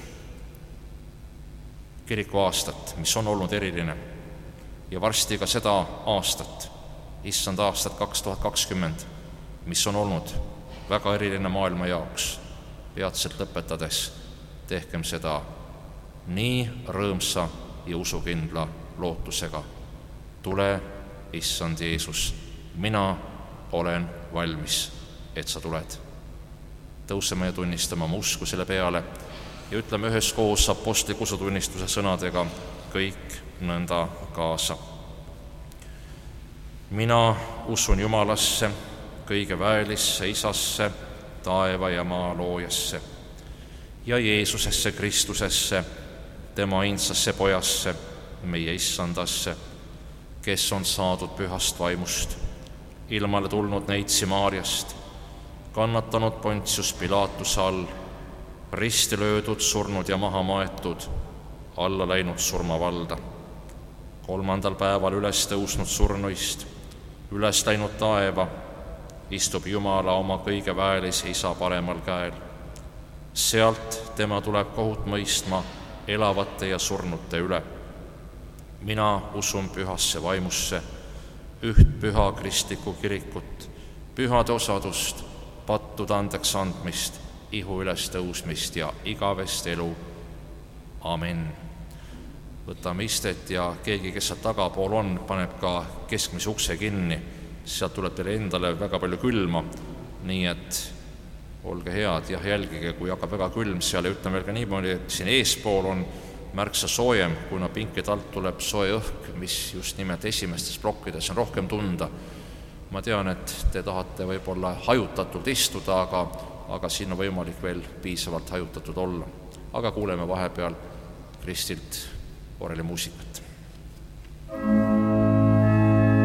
kiriku aastat, mis on olnud eriline, ja varsti ka seda aastat, issand aastat 2020, mis on olnud väga eriline maailma jaoks, peatselt lõpetades, tehkem seda nii rõõmsa ja usukindla lootusega. Tule, issand Jeesus, mina olen valmis, et sa tuled. Tõuseme ja tunnistame oma usku selle peale ja ütleme üheskoos apostliku usutunnistuse sõnadega kõik nõnda kaasa. Mina usun Jumalasse, kõige väelisse Isasse, taeva ja maa loojasse ja Jeesusesse Kristusesse, tema ainsasse pojasse, meie issandasse, kes on saadud pühast vaimust, ilmale tulnud neitsi Maarjast, kannatanud Pontius Pilatuse all, risti löödud, surnud ja maha maetud, alla läinud surmavalda, 3. päeval üles tõusnud surnuist, üles läinud taeva, istub Jumala oma kõige väelise Isa paremal käel. Sealt tema tuleb kohut mõistma elavate ja surnute üle. Mina usun pühasse vaimusse, üht püha kristlikku kirikut, pühade osadust, pattude andeks andmist, ihu üles tõusmist ja igavest elu. Amen. Võtame istet ja keegi, kes sealt tagapool on, paneb ka keskmise ukse kinni. Sealt tuleb teile endale väga palju külma, nii et olge head ja jälgige, kui hakkab väga külm seal ja ütleme veel ka niimoodi, et siin eespool on märksa soojem, kuna pinkide alt tuleb soe õhk, mis just nimelt esimestes plokkides on rohkem tunda. Ma tean, et te tahate võib-olla hajutatult istuda, aga siin on võimalik veel piisavalt hajutatud olla. Aga kuuleme vahepeal Kristilt orelimuusikat.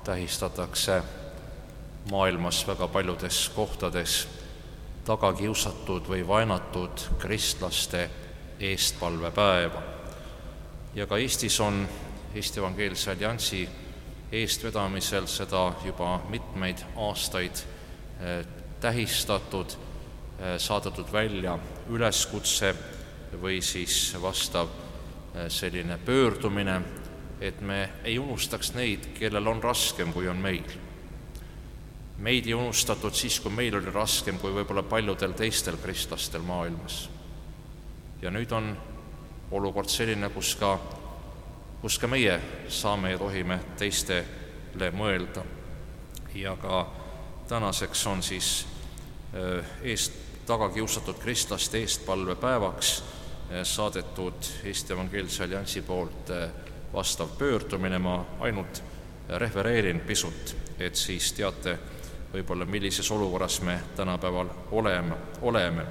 tähistatakse maailmas väga paljudes kohtades tagakiusatud või vaenatud kristlaste eestpalvepäeva. Ja ka Eestis on Eesti Evangeelse Alliansi eestvedamisel seda juba mitmeid aastaid tähistatud, saadetud välja üleskutse või siis vastav selline pöördumine, et me ei unustaks neid, kellel on raskem, kui on meil. Meid ei unustatud siis, kui meil oli raskem kui võib-olla paljudel teistel kristlastel maailmas. Ja nüüd on olukord selline, kus ka meie saame ja tohime teistele mõelda. Ja ka tänaseks on siis tagakiusatud kristlaste eestpalvepäevaks saadetud Eesti Evangeelse Alliansi poolt vastav pöördumine. Ma ainult refereerin pisut, et siis teate võib-olla, millises olukorras me tänapäeval oleme.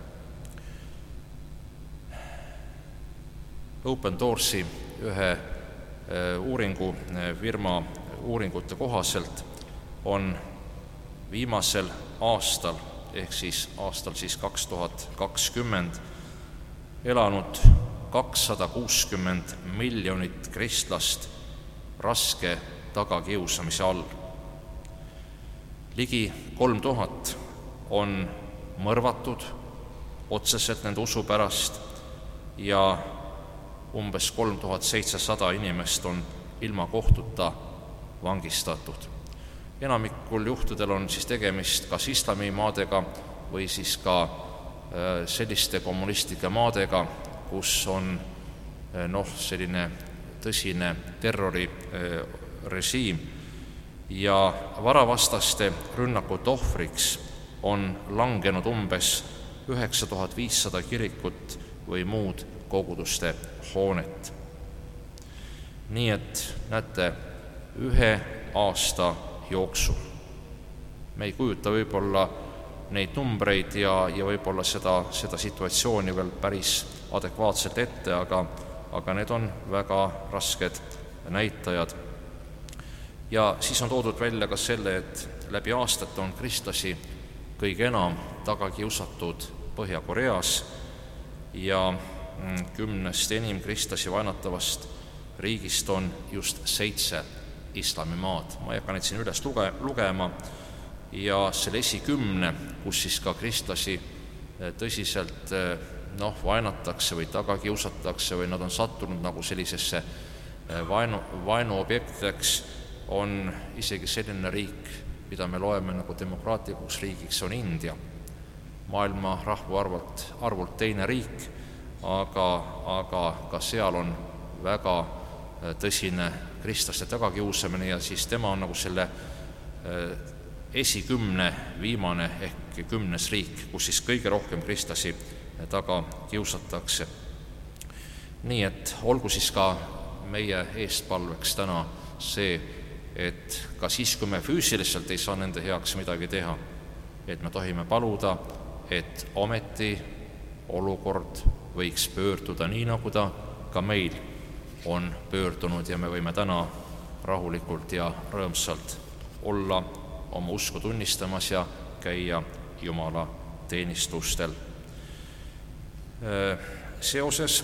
Open Doorsi ühe uuringufirma uuringute kohaselt on viimasel aastal, ehk siis aastal 2020, elanud 260 miljonit kristlast raske tagakiusamise all. Ligi 3000 on mõrvatud otseselt nende usu pärast ja umbes 3700 inimest on ilma kohtuta vangistatud. Enamikul juhtudel on siis tegemist kas islamimaadega või siis ka selliste kommunistlike maadega, kus on selline tõsine terrorirežiim ja varavastaste rünnakute ohvriks on langenud umbes 9500 kirikut või muud koguduste hoonet. Nii et näete, 1 aasta jooksul. Me ei kujuta võib-olla neid numbreid ja võib-olla seda situatsiooni veel päris adekvaatselt ette, aga need on väga rasked näitajad. Ja siis on toodud välja ka selle, et läbi aastate on kristlasi kõige enam tagakiusatud Põhja-Koreas ja 10 enim kristlasi vaenatavast riigist on just 7 islamimaad. Ma ei hakka neid siin üles lugema ja selle 10, kus siis ka kristlasi tõsiselt vaenatakse või tagakiusatakse või nad on sattunud nagu sellisesse vaenuobjektideks, on isegi selline riik, mida me loeme nagu demokraatlikuks riigiks, on India. Maailma rahvaarvult teine riik, aga ka seal on väga tõsine kristlaste tagakiusamine ja siis tema on nagu selle 10 viimane ehk 10. riik, kus siis kõige rohkem kristlasi taga kiusatakse. Nii et olgu siis ka meie eestpalveks täna see, et ka siis, kui me füüsiliselt ei saa nende heaks midagi teha, et me tohime paluda, et ometi olukord võiks pöörduda nii, nagu ta ka meil on pöördunud ja me võime täna rahulikult ja rõõmsalt olla oma usku tunnistamas ja käia Jumala teenistustel. Seoses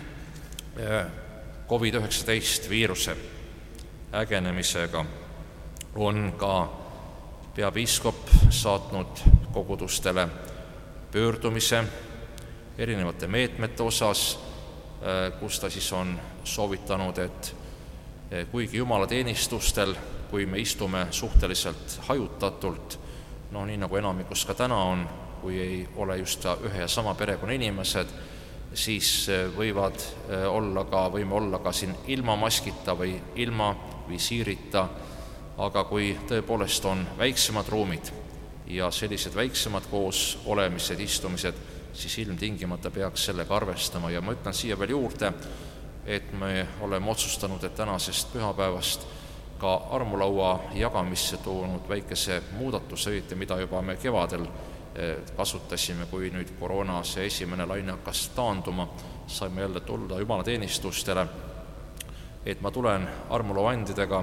COVID-19 viiruse ägenemisega on ka peapiiskop saatnud kogudustele pöördumise erinevate meetmete osas, kus ta siis on soovitanud, et kuigi Jumala teenistustel, kui me istume suhteliselt hajutatult, nii nagu enamikus ka täna on, kui ei ole just ühe ja sama perekonna inimesed, siis võime olla ka siin ilma maskita või ilma visiirita, aga kui tõepoolest on väiksemad ruumid ja sellised väiksemad koos olemised, istumised, siis ilmtingimata peaks sellega arvestama. Ja ma ütlen siia veel juurde, et me oleme otsustanud, et tänasest pühapäevast ka armulaua jagamisse toonud väikese muudatuse, mida juba me kevadel kasutasime, kui nüüd koroona see esimene laine hakkas taanduma, saime jälle tulla Jumala teenistustele, et ma tulen armulaua andidega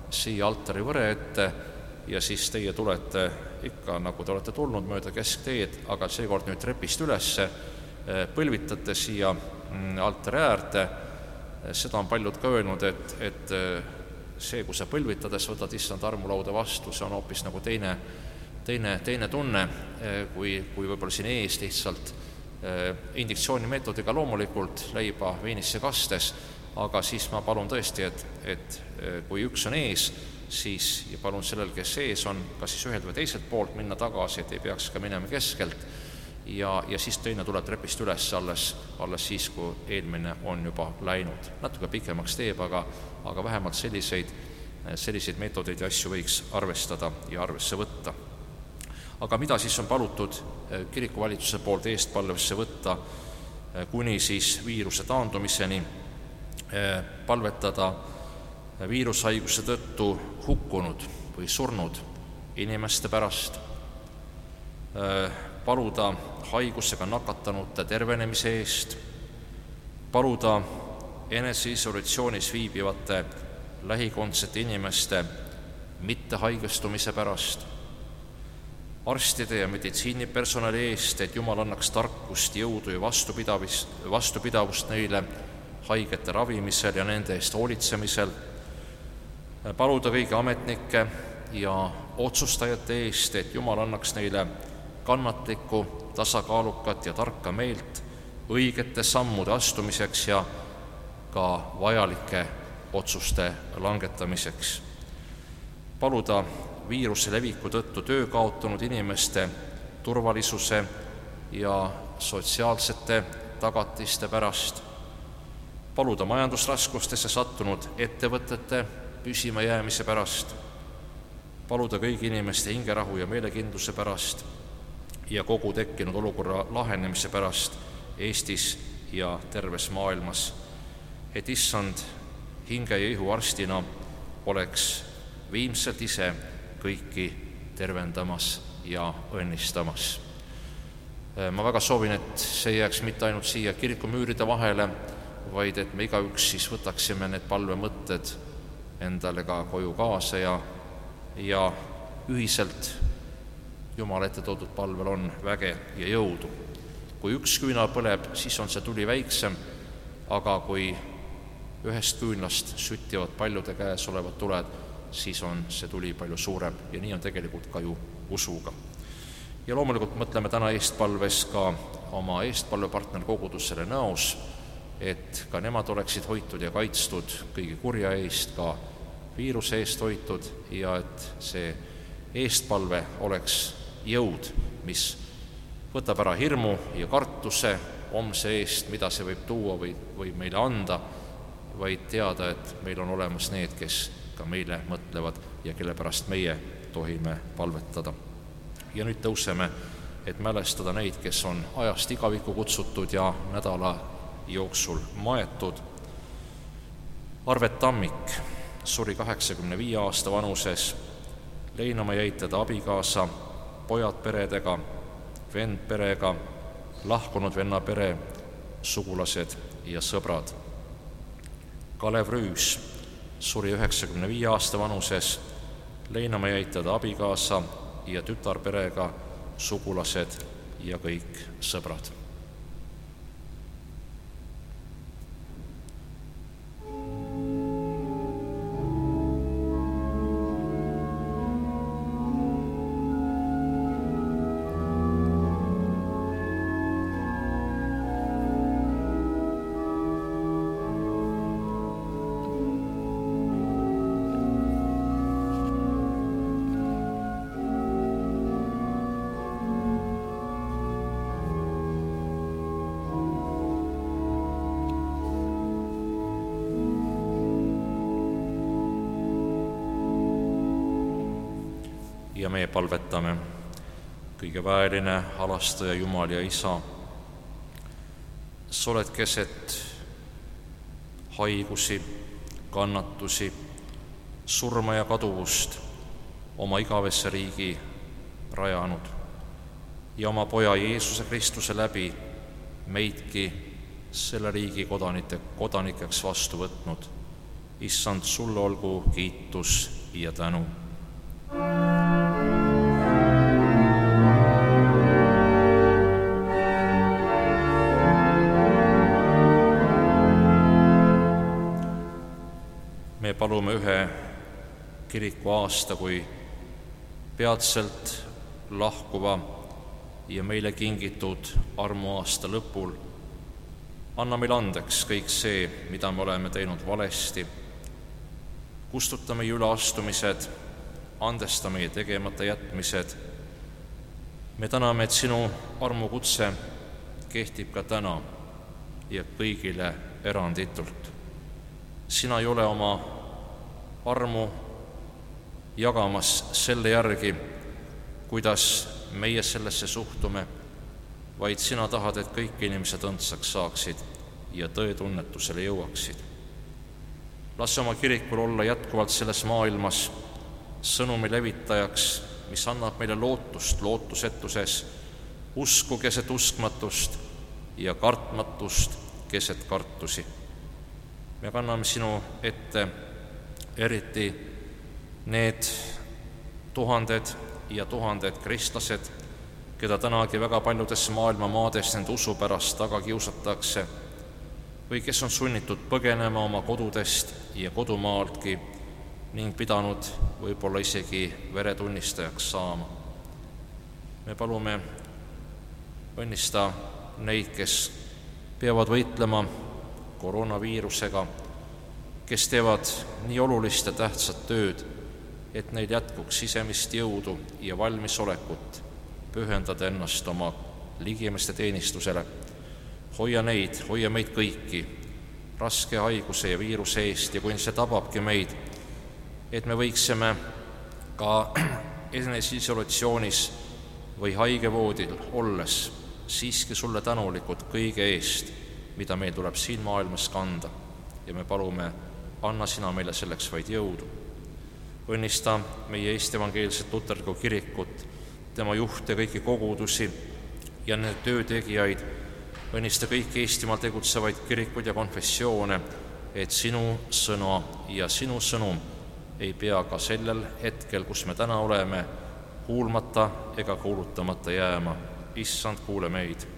siia altari võre ette ja siis teie tulete ikka, nagu te olete tulnud, mööda keskteed, aga seekord nüüd trepist ülesse, põlvitate siia altari äärde. Seda on paljud ka öelnud, et see, kui sa põlvitades võtad issand armulauda vastu, see on hoopis nagu teine tunne, kui võib-olla siin ees lihtsalt injektsioonimeetodiga loomulikult leiba veinisse kastes, aga siis ma palun tõesti, et kui üks on ees, siis ja palun sellel, kes ees on, kas siis ühelt või teiselt poolt minna tagasi, et ei peaks ka minema keskelt, ja siis teine tuleb trepist üles alles siis, kui eelmine on juba läinud. Natuke pikemaks teeb, aga vähemalt selliseid meetodeid ja asju võiks arvestada ja arvesse võtta. Aga mida siis on palutud kirikuvalitsuse poolt eestpalvesse võtta kuni siis viiruse taandumiseni, palvetada viirushaiguse tõttu hukkunud või surnud inimeste pärast, paluda haigusega nakatanute tervenemise eest, paluda eneseisolatsioonis viibivate lähikondsete inimeste mittehaigestumise pärast, arstide ja meditsiinipersonali eest, et Jumal annaks tarkust, jõudu ja vastupidavust neile haigete ravimisel ja nende eest hoolitsemisel, paluda kõigi ametnike ja otsustajate eest, et Jumal annaks neile kannatlikku, tasakaalukat ja tarka meelt õigete sammude astumiseks ja ka vajalike otsuste langetamiseks. Paluda viiruse leviku tõttu töö kaotanud inimeste turvalisuse ja sotsiaalsete tagatiste pärast, paluda majandusraskustesse sattunud ettevõtete püsimajäämise pärast, paluda kõigi inimeste hingerahu ja meelekindluse pärast ja kogu tekkinud olukorra lahenemise pärast Eestis ja terves maailmas, et issand hinge ja ihu arstina oleks viimselt ise kõiki tervendamas ja õnnistamas. Ma väga soovin, et see jääks mitte ainult siia kirikumüüride vahele, vaid et me igaüks siis võtaksime need palvemõtted endale ka koju kaasa ja ühiselt Jumala ette toodud palvel on väge ja jõudu. Kui üks küünal põleb, siis on see tuli väiksem, aga kui ühest küünlast süttivad paljude käes olevad tuled, siis on see tuli palju suurem ja nii on tegelikult ka ju usuga. Ja loomulikult mõtleme täna eestpalves ka oma eestpalvepartner kogudusele Nõos, et ka nemad oleksid hoitud ja kaitstud kõigi kurja eest, ka viiruse eest hoitud ja et see eestpalve oleks jõud, mis võtab ära hirmu ja kartuse homse eest, mida see võib tuua või meile anda, vaid teada, et meil on olemas need, kes ka meile mõtlevad ja kelle pärast meie tohime palvetada. Ja nüüd tõuseme, et mälestada neid, kes on ajast igavikku kutsutud ja nädala jooksul maetud. Arvet Tammik suri 85 aasta vanuses, Leinamaa jäi teda abikaasa, pojad peredega, vend perega, lahkunud venna pere, sugulased ja sõbrad. Kalev Rüüs suri 95 aasta vanuses, Leinamaa jäi teda abikaasa ja tütar perega, sugulased ja kõik sõbrad. Ja meie palvetame, kõige väeline halastaja Jumal ja Isa, sa oled keset haigusi, kannatusi, surma ja kaduvust oma igavesse riigi rajanud ja oma poja Jeesuse Kristuse läbi meidki selle riigi kodanikeks vastu võtnud. Issand, sulle olgu kiitus ja tänu. Me palume ühe kirikuaasta kui peatselt lahkuva ja meile kingitud armuaasta lõpul anna meile andeks kõik see, mida me oleme teinud valesti. Kustuta meie üleastumised, andesta meie tegemata jätmised. Me täname, et sinu armukutse kehtib ka täna ja kõigile eranditult. Sina ei ole oma armu jagamas selle järgi, kuidas meie sellesse suhtume, vaid sina tahad, et kõik inimesed õndsaks saaksid ja tõetunnetusele jõuaksid. Lase oma kirikul olla jätkuvalt selles maailmas sõnumi levitajaks, mis annab meile lootust lootusetuses, usku keset uskmatust ja kartmatust keset kartusi. Me kanname sinu ette eriti need tuhanded ja tuhanded kristlased, keda tänagi väga paljudes maailma maades nende usu pärast taga kiusatakse või kes on sunnitud põgenema oma kodudest ja kodumaaltki ning pidanud võib-olla isegi veretunnistajaks saama. Me palume õnnista neid, kes peavad võitlema koroonaviirusega, kes teevad nii olulist ja tähtsat tööd, et neil jätkuks sisemist jõudu ja valmisolekut pühendada ennast oma ligimeste teenistusele. Hoia neid, hoia meid kõiki raske haiguse ja viiruse eest ja kui see tababki meid, et me võiksime ka eneseisolatsioonis või haigevoodil olles siiski sulle tänulikud kõige eest, mida meil tuleb siin maailmas kanda ja me palume, anna sina meile selleks vaid jõudu. Õnnista meie Eesti Evangeelset Luterlikku kirikut, tema juhte, kõiki kogudusi ja nende töötegijaid, õnnista kõiki Eestimaal tegutsevaid kirikuid ja konfessioone, et sinu sõna ja sinu sõnum ei pea ka sellel hetkel, kus me täna oleme, kuulmata ega kuulutamata jääma. Issand, kuule meid.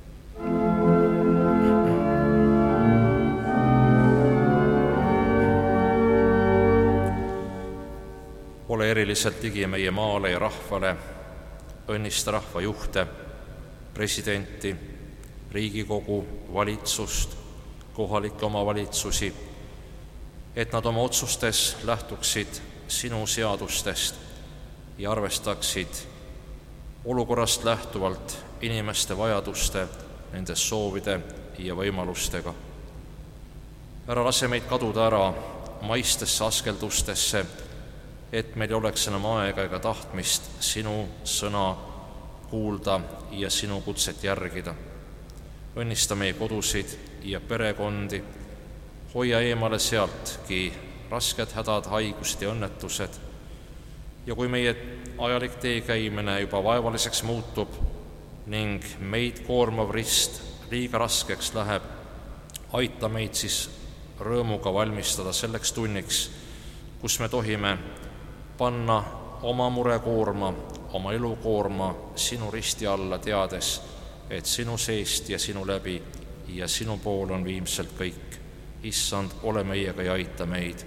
Ole eriliselt ligi meie maale ja rahvale, õnnista rahva juhte, presidenti, Riigikogu, valitsust, kohalikke omavalitsusi, et nad oma otsustes lähtuksid sinu seadustest ja arvestaksid olukorrast lähtuvalt inimeste vajaduste, nende soovide ja võimalustega. Ära lase meid kaduda ära maistesse askeldustesse, et meil oleks enam aega ega tahtmist sinu sõna kuulda ja sinu kutset järgida. Õnnista meie kodusid ja perekondi, hoia eemale sealtki rasked hädad, haigused ja õnnetused. Ja kui meie ajalik tee käimine juba vaevaliseks muutub ning meid koormav rist liiga raskeks läheb, aita meid siis rõõmuga valmistada selleks tunniks, kus me tohime panna oma murekoorma, oma elukoorma sinu risti alla, teades, et sinu seest ja sinu läbi ja sinu pool on viimselt kõik. Issand, ole meiega ja aita meid.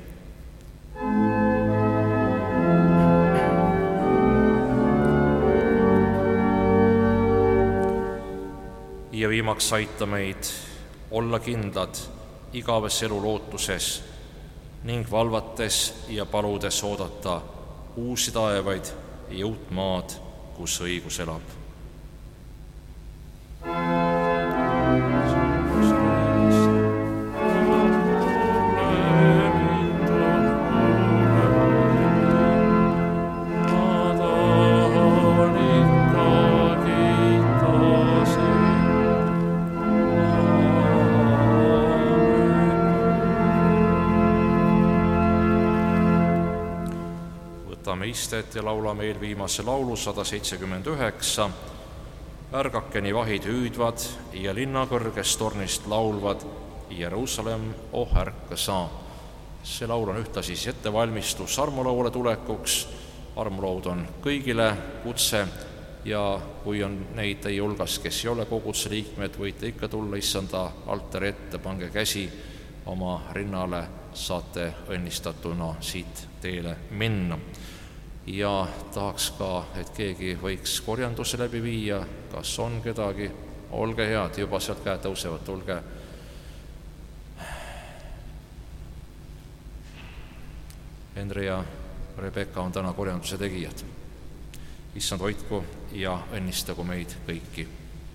Ja viimaks aita meid olla kindlad igaves elu lootuses ning valvates ja paludes oodata uusi taevaid ja uut maad, kus õigus elab. Istet ja laulame eelviimase laulu 179. Ärgakeni vahid hüüdvad ja linna kõrgest tornist laulvad, Jeruusalemm, oh ärka sa. See laul on ühtlasi ettevalmistus armulauale tulekuks. Armulaud on kõigile kutse ja kui on neid teie hulgas, kes ei ole koguduse liikmed, võite ikka tulla issanda altari ette, pange käsi oma rinnale, saate õnnistatuna siit teele minna. Ja tahaks ka, et keegi võiks korjanduse läbi viia, kas on kedagi, olge head, juba sealt käed tõusevad, tulge. Henri ja Rebecca on täna korjanduse tegijad. Issand hoidku ja õnnistagu meid kõiki.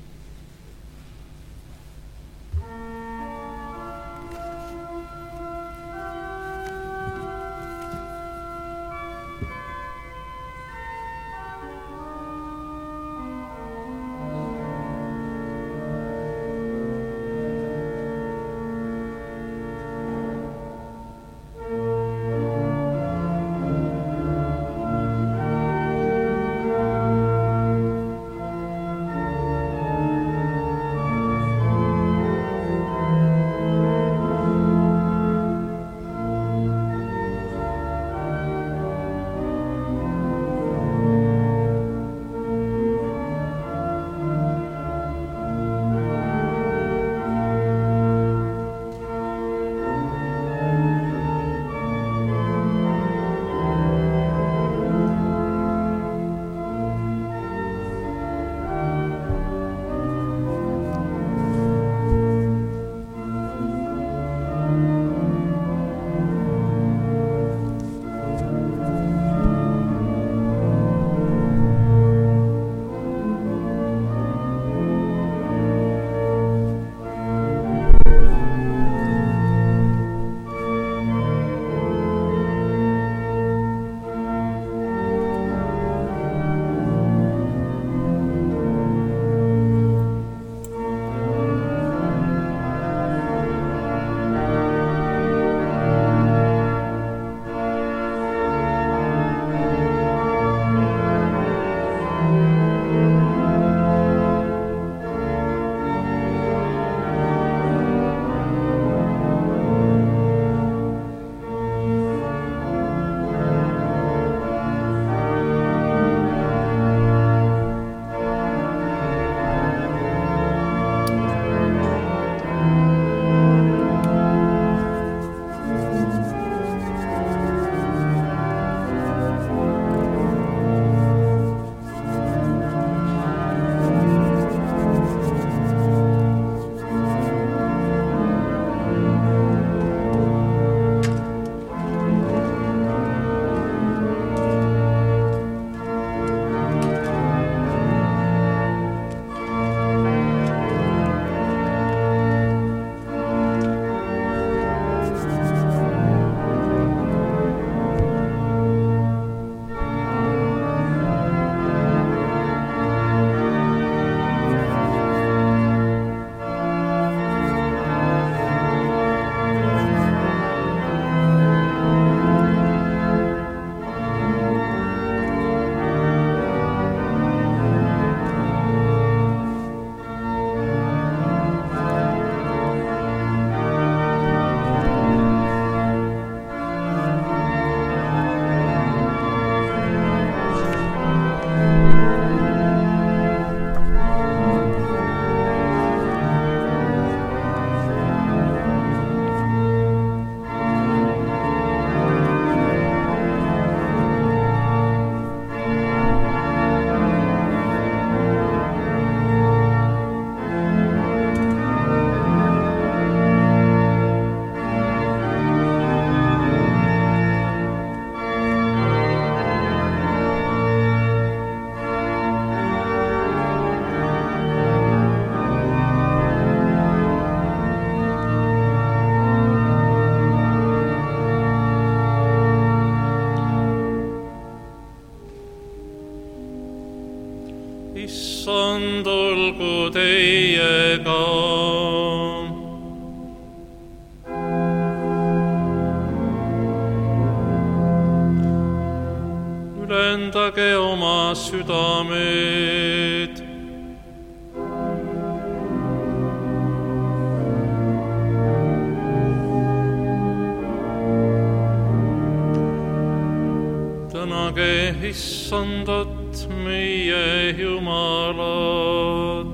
issand olgu teiega. Ülendage oma südamed. ülendage issandat meie Jumalat.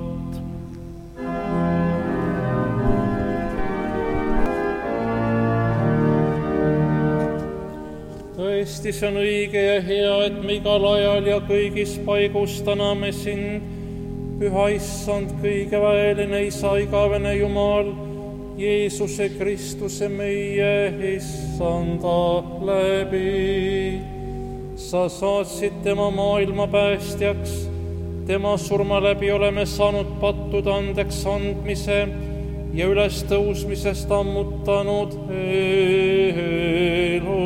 tõesti, see on õige ja hea, et me igal ajal ja kõigis paigus täname sind, püha issand, kõige väeline Isa, igavene Jumal, Jeesuse Kristuse meie issanda läbi. Sa saatsid tema maailma päästjaks, tema surma läbi oleme saanud pattude andeks andmise ja üles tõusmisest ammutanud elu.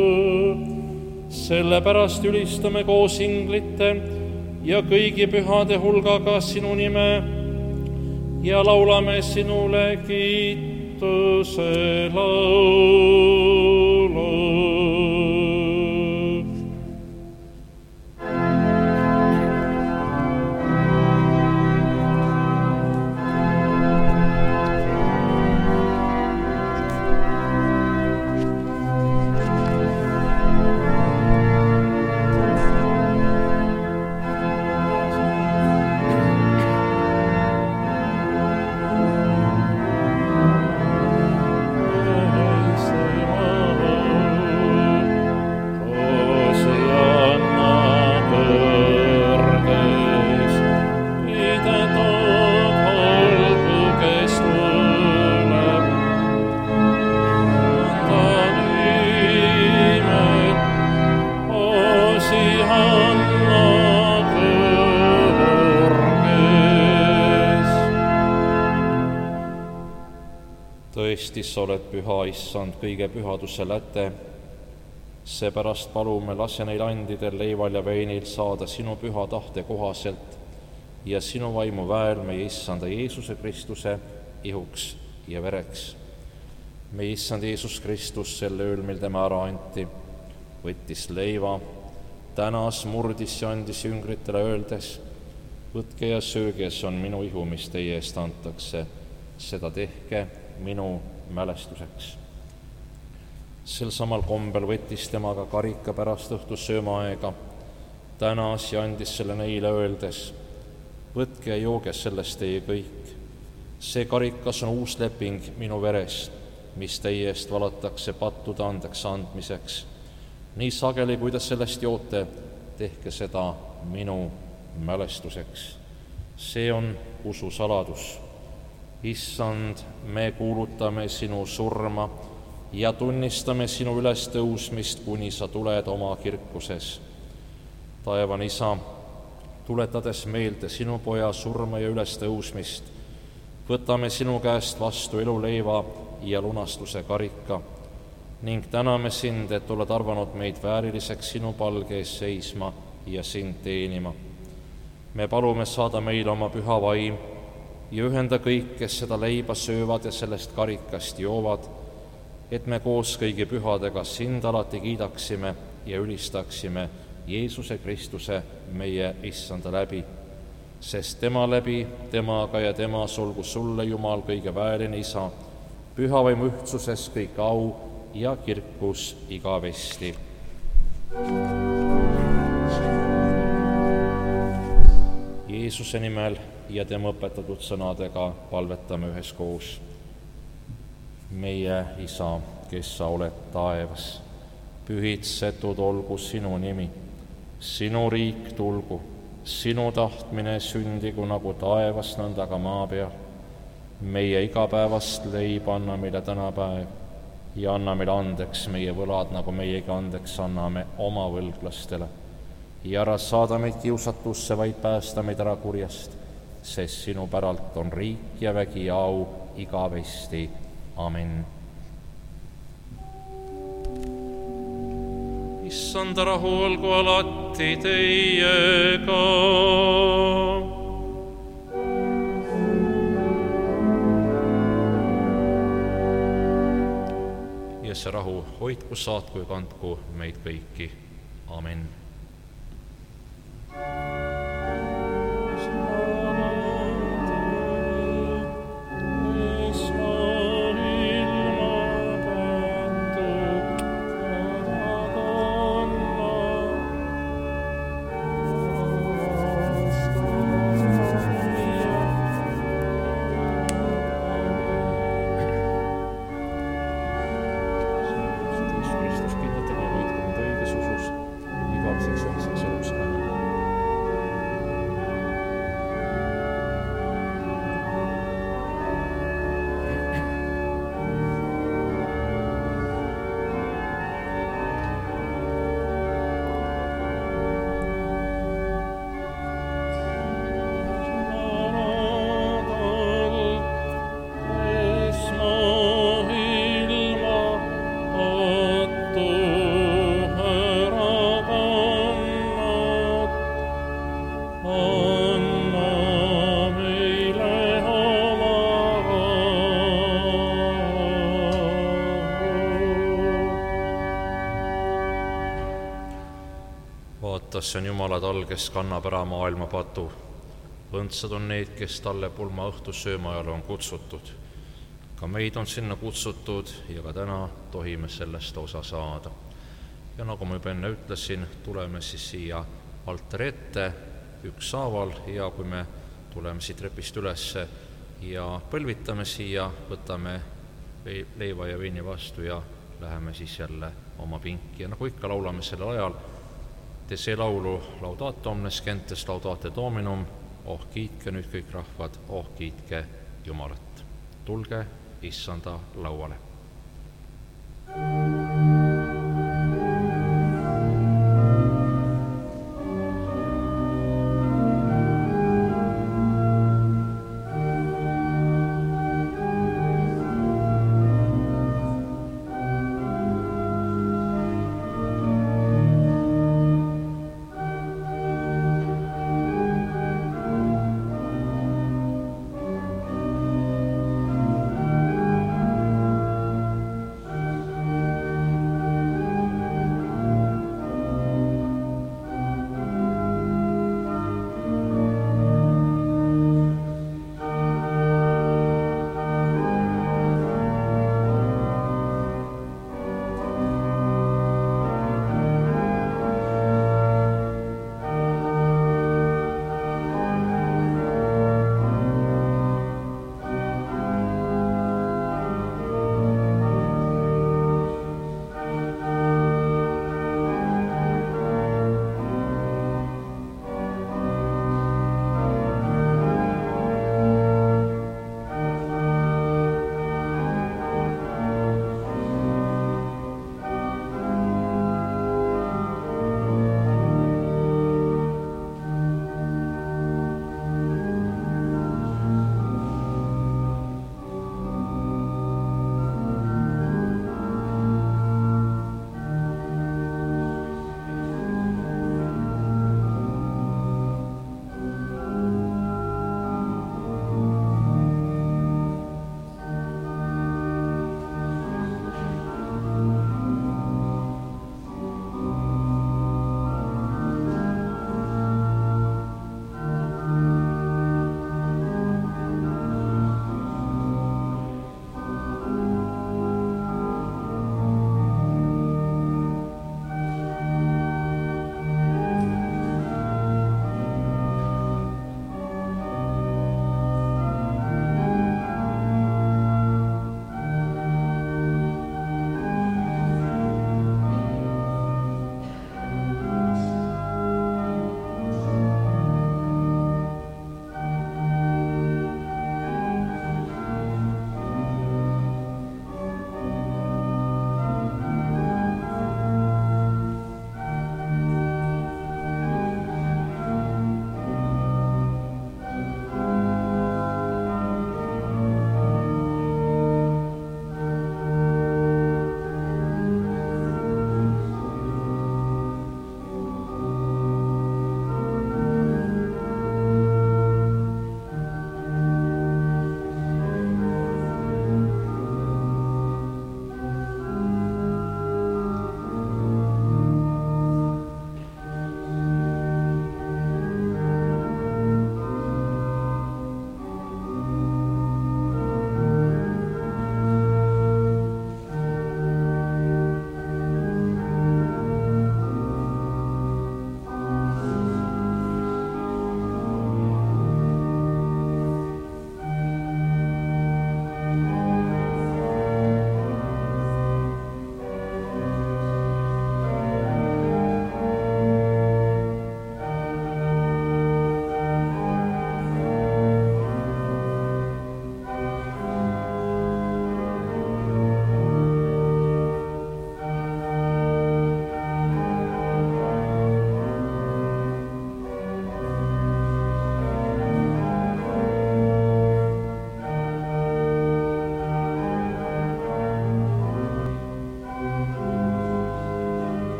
Sellepärast ülistame koos inglite ja kõigi pühade hulgaga sinu nime ja laulame sinule kiituse laulu. Tõesti, sa oled püha, issand, kõige pühaduse läte. Seepärast palume, lase neil andidel, leival ja veinil saada sinu püha tahte kohaselt ja sinu vaimu väel meie issanda Jeesuse Kristuse ihuks ja vereks. Meie issand Jeesus Kristus sel ööl, mil tema ära anti, võttis leiva, tänas, murdis ja andis jüngritele öeldes, võtke ja sööge, see on minu ihu, mis teie eest antakse, seda tehke minu mälestuseks. Sel samal kombel võttis temaga karika pärast õhtu söömaaega, tänas ja andis selle neile öeldes, võtke ja jooge sellest teie kõik. See karikas on uus leping minu verest, mis teie eest valatakse pattude andeks andmiseks. Nii sageli, kui te sellest joote, tehke seda minu mälestuseks. See on usu saladus. Issand, me kuulutame sinu surma ja tunnistame sinu ülestõusmist, kuni sa tuled oma kirkuses. Taevane Isa, tuletades meelde sinu poja surma ja ülestõusmist, võtame sinu käest vastu eluleiva ja lunastuse karika ning täname sind, et oled arvanud meid vääriliseks sinu palge ees seisma ja sind teenima. Me palume saada meile oma püha vaim ja ühenda kõik, kes seda leiba söövad ja sellest karikast joovad, et me koos kõigi pühadega sind alati kiidaksime ja ülistaksime Jeesuse Kristuse meie issanda läbi, sest tema läbi, temaga ja temas olgu sulle, Jumal, kõige väeline Isa, püha vaimu ühtsuses kõik au ja kirkus igavesti. Jeesuse nimel ja tema õpetatud sõnadega palvetame üheskoos. Meie Isa, kes sa oled taevas, pühitsetud olgu sinu nimi, sinu riik tulgu, sinu tahtmine sündigu nagu taevas, nõnda ka maa peal. Meie igapäevast leiba anna meile tänapäev ja anna meile andeks meie võlad, nagu meiegi andeks anname oma võlglastele. Ja ära saada meid kiusatusse, vaid päästa meid ära kurjast, sest sinu päralt on riik ja vägi ja au igavesti. Amen. Issanda rahu olgu alati teiega. Ja see rahu hoidku, saatku ja kandku meid kõiki. Amen. igaveseks üheseks eluks. See on Jumala tall, kes kannab ära maailma patu. Õndsad on need, kes talle pulma õhtussöömaajale on kutsutud. Ka meid on sinna kutsutud ja ka täna tohime sellest osa saada. Ja nagu ma juba enne ütlesin, tuleme siis siia altari ette ükshaaval ja kui me tuleme siit trepist üles ja põlvitame siia, võtame leiva ja veini vastu ja läheme siis jälle oma pinki. Ja nagu ikka laulame sellel ajal, te see laulu Laudate omnes gentes, Laudate Dominum, oh kiitke nüüd kõik rahvad, oh kiitke Jumalat. Tulge issanda lauale.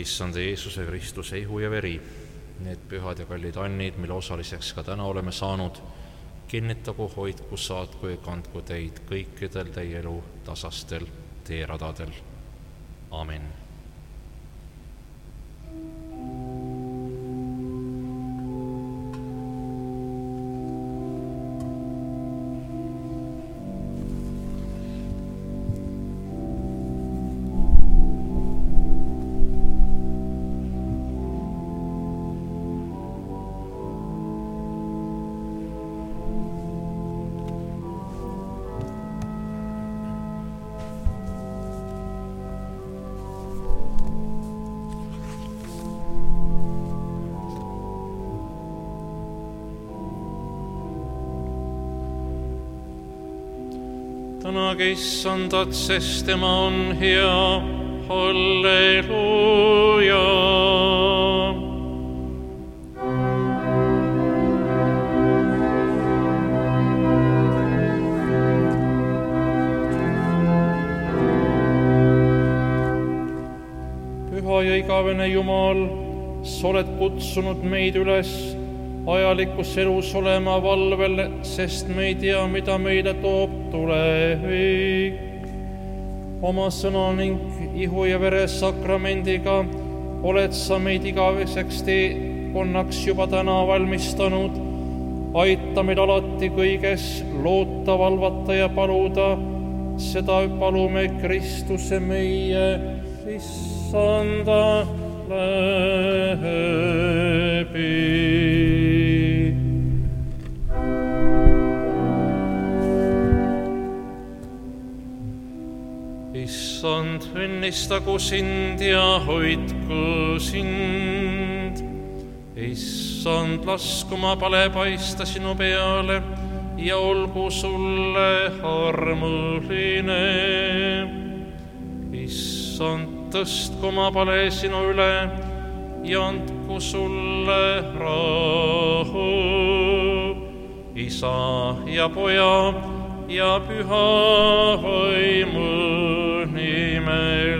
issanda Jeesuse Kristuse ihu ja veri, need pühad ja kallid annid, mille osaliseks ka täna oleme saanud, kinnitagu, hoidku, saatku ja kandku teid kõikidel teie elu tasastel teeradadel. Amen. Tänage issandat, sest tema on hea. Halleluuja. Püha ja igavene Jumal, sa oled kutsunud meid üles ajalikus elus olema valvel, sest me ei tea, mida meile toob tulevik. Oma sõna ning ihu ja vere sakramendiga oled sa meid igaveseks teekonnaks juba täna valmistanud. Aita meil alati kõiges loota, valvata ja paluda. Seda palume Kristuse meie issanda läbi. Issand, õnnistagu sind ja hoidku sind. Issand, lasku oma pale paista sinu peale ja olgu sulle armuline. Issand, tõstku oma pale sinu üle ja andku sulle rahu. Isa ja Poja ja Püha Vaimu nimel.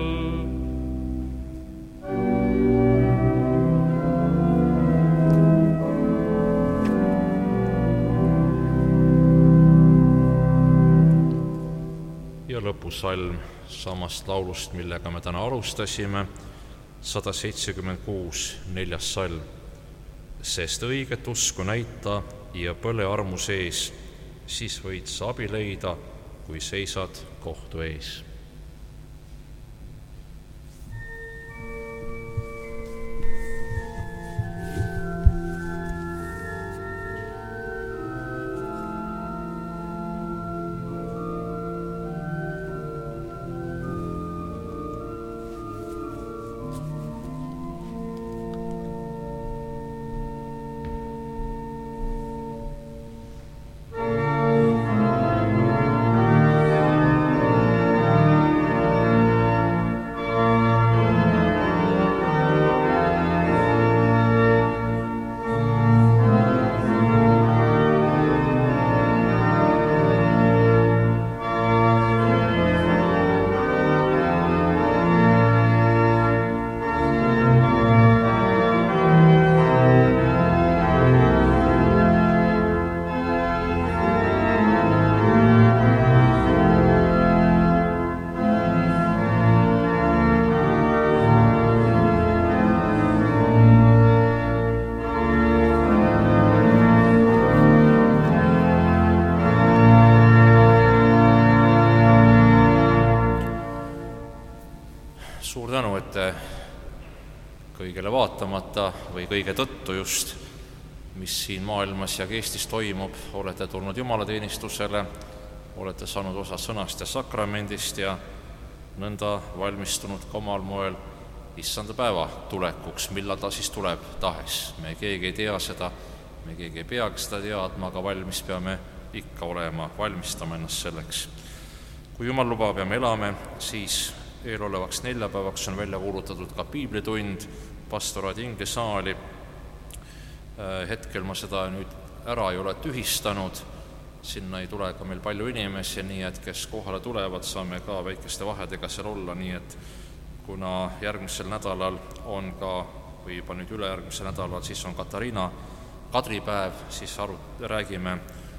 Ja lõpusalm samast laulust, millega me täna alustasime, 176, 4. salm. Sest õiget usku näita ja põle armu sees, siis võid sa abi leida, kui seisad kohtu ees. Suur tänu, et te kõigele vaatamata või kõige tõttu just, mis siin maailmas ja Eestis toimub, olete tulnud jumalateenistusele, olete saanud osa sõnast ja sakramendist ja nõnda valmistunud ka omal moel issanda päeva tulekuks, millal ta siis tuleb tahes. Me keegi ei tea seda, me keegi ei peagi seda teadma, aga valmis peame ikka olema, valmistama ennast selleks. Kui Jumal lubab ja me elame, siis eelolevaks neljapäevaks on välja kuulutatud ka piiblitund pastoraadi inglisaali. Hetkel ma seda nüüd ära ei ole tühistanud, sinna ei tule ka meil palju inimesi, nii et kes kohale tulevad, saame ka väikeste vahedega seal olla, nii et kuna järgmisel nädalal on ka, või juba nüüd ülejärgmisel nädalal, siis on Katariina kadripäev, siis räägime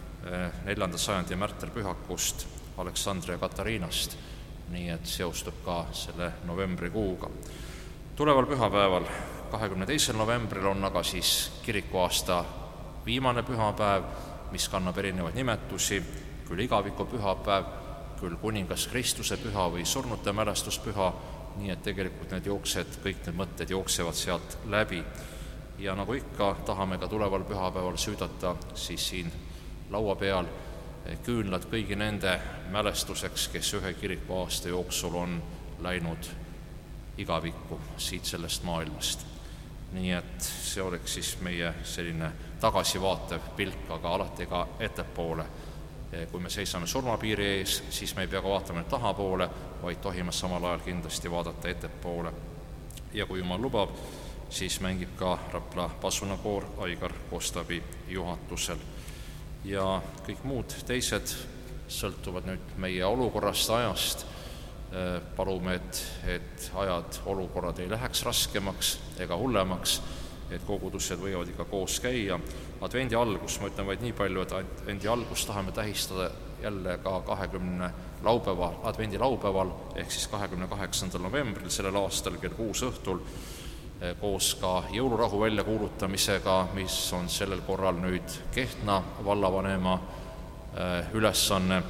4. sajandi märterpühakust Aleksandria Katariinast, nii et seostub ka selle novembrikuuga. Tuleval pühapäeval, 22. novembril on aga siis kirikuaasta viimane pühapäev, mis kannab erinevaid nimetusi, küll igaviku pühapäev, küll kuningas Kristuse püha või surnute mälestuspüha, nii et tegelikult kõik need mõtted jooksevad sealt läbi. Ja nagu ikka, tahame ka tuleval pühapäeval süüdata siis siin laua peal küünlad kõigi nende mälestuseks, kes ühe kirikuaasta jooksul on läinud igavikku siit sellest maailmast. Nii et see oleks siis meie selline tagasivaatev pilk, aga alati ka ettepoole. Kui me seisame surmapiiri ees, siis me ei pea ka vaatama tahapoole, vaid tohime samal ajal kindlasti vaadata ettepoole. Ja kui jumal lubab, siis mängib ka Rapla pasunakoor Aigar Kostabi juhatusel. Ja kõik muud teised sõltuvad nüüd meie olukorrast, ajast. Palume, et olukorrad ei läheks raskemaks ega hullemaks, et kogudused võivad ikka koos käia. Advendi algus, ma ütlen vaid nii palju, et advendi algus tahame tähistada jälle ka 20 advendi laupäeval, ehk siis 28. novembril sellel aastal kell 6 õhtul, koos ka jõulurahu väljakuulutamisega, mis on sellel korral nüüd Kehtna vallavanema ülesanne,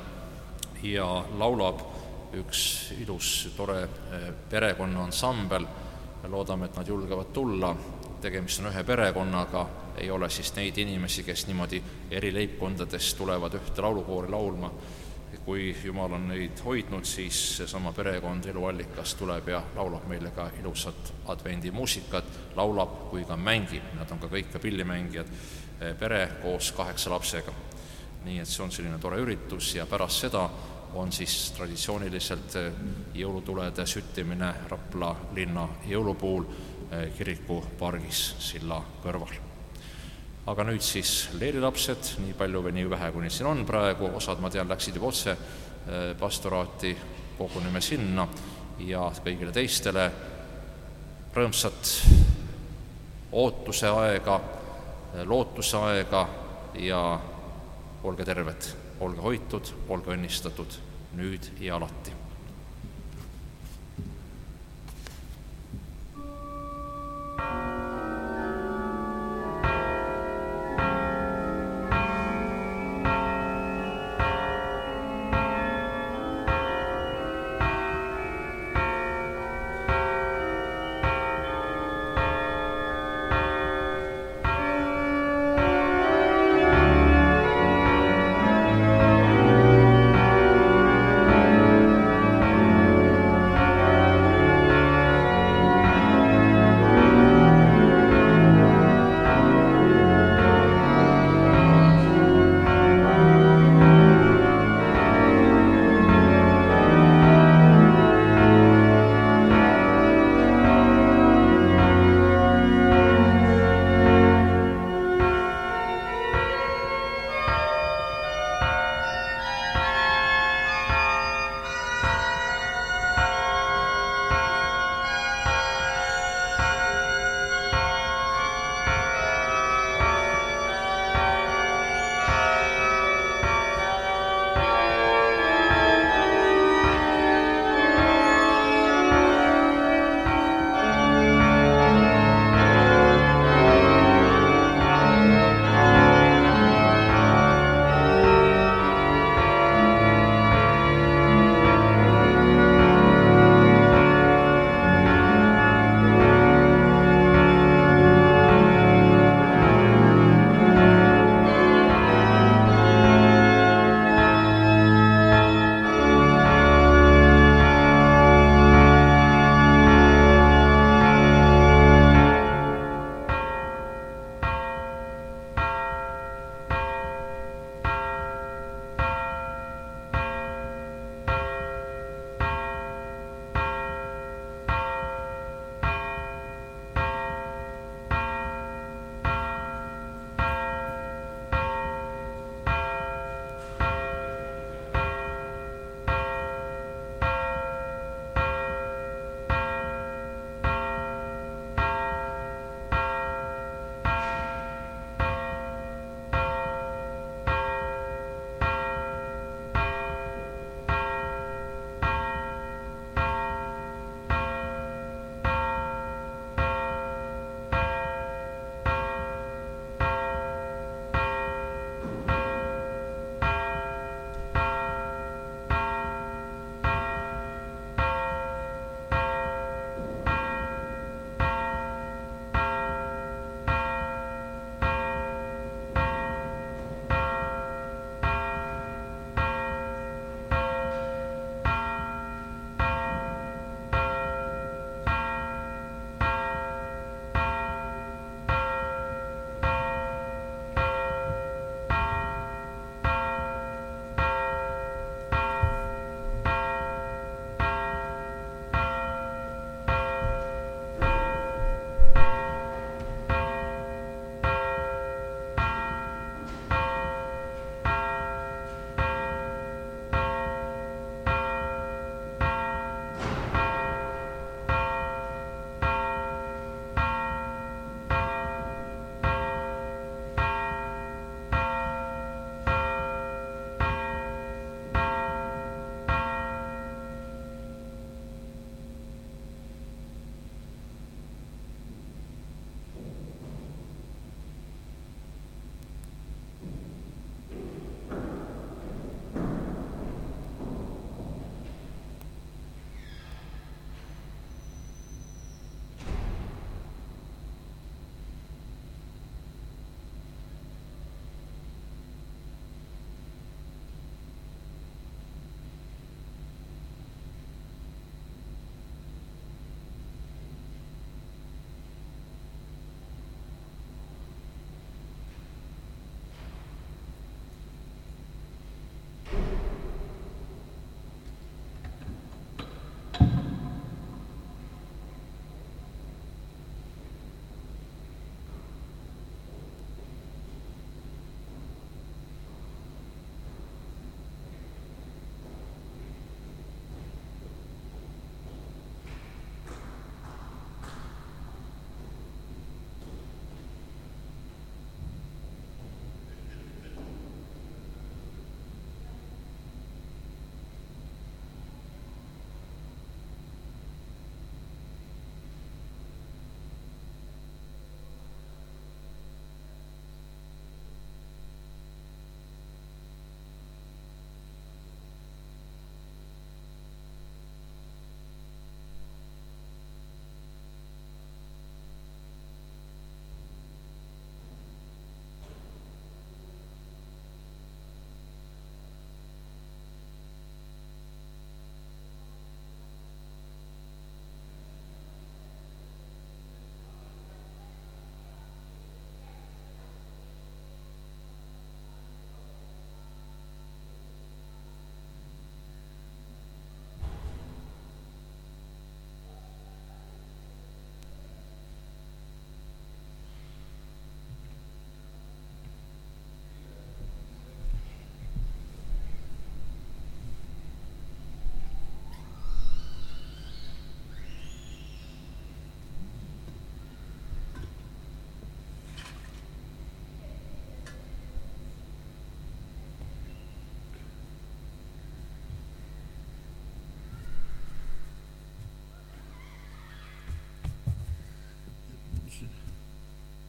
ja laulab üks ilus, tore perekonnaansambel. Loodame, et nad julgevad tulla. Tegemist on ühe perekonnaga, ei ole siis neid inimesi, kes niimoodi eri leibkondadest tulevad ühte laulukoori laulma. Kui Jumal on neid hoidnud, siis seesama perekond Eluallikas tuleb ja laulab meile ka ilusat advendimuusikat, laulab kui ka mängib. Nad on ka kõik pillimängijad, pere koos 8 lapsega. Nii et see on selline tore üritus ja pärast seda on siis traditsiooniliselt jõulutulede süttimine Rapla linna jõulupuul kirikupargis silla kõrval. Aga nüüd siis leerilapsed, nii palju või nii vähe, kuni siin on praegu, osad, ma tean, läksid juba otse pastoraati, koguneme sinna ja kõigile teistele rõõmsat ootuse aega, lootuse aega ja olge terved, olge hoitud, olge õnnistatud nüüd ja alati.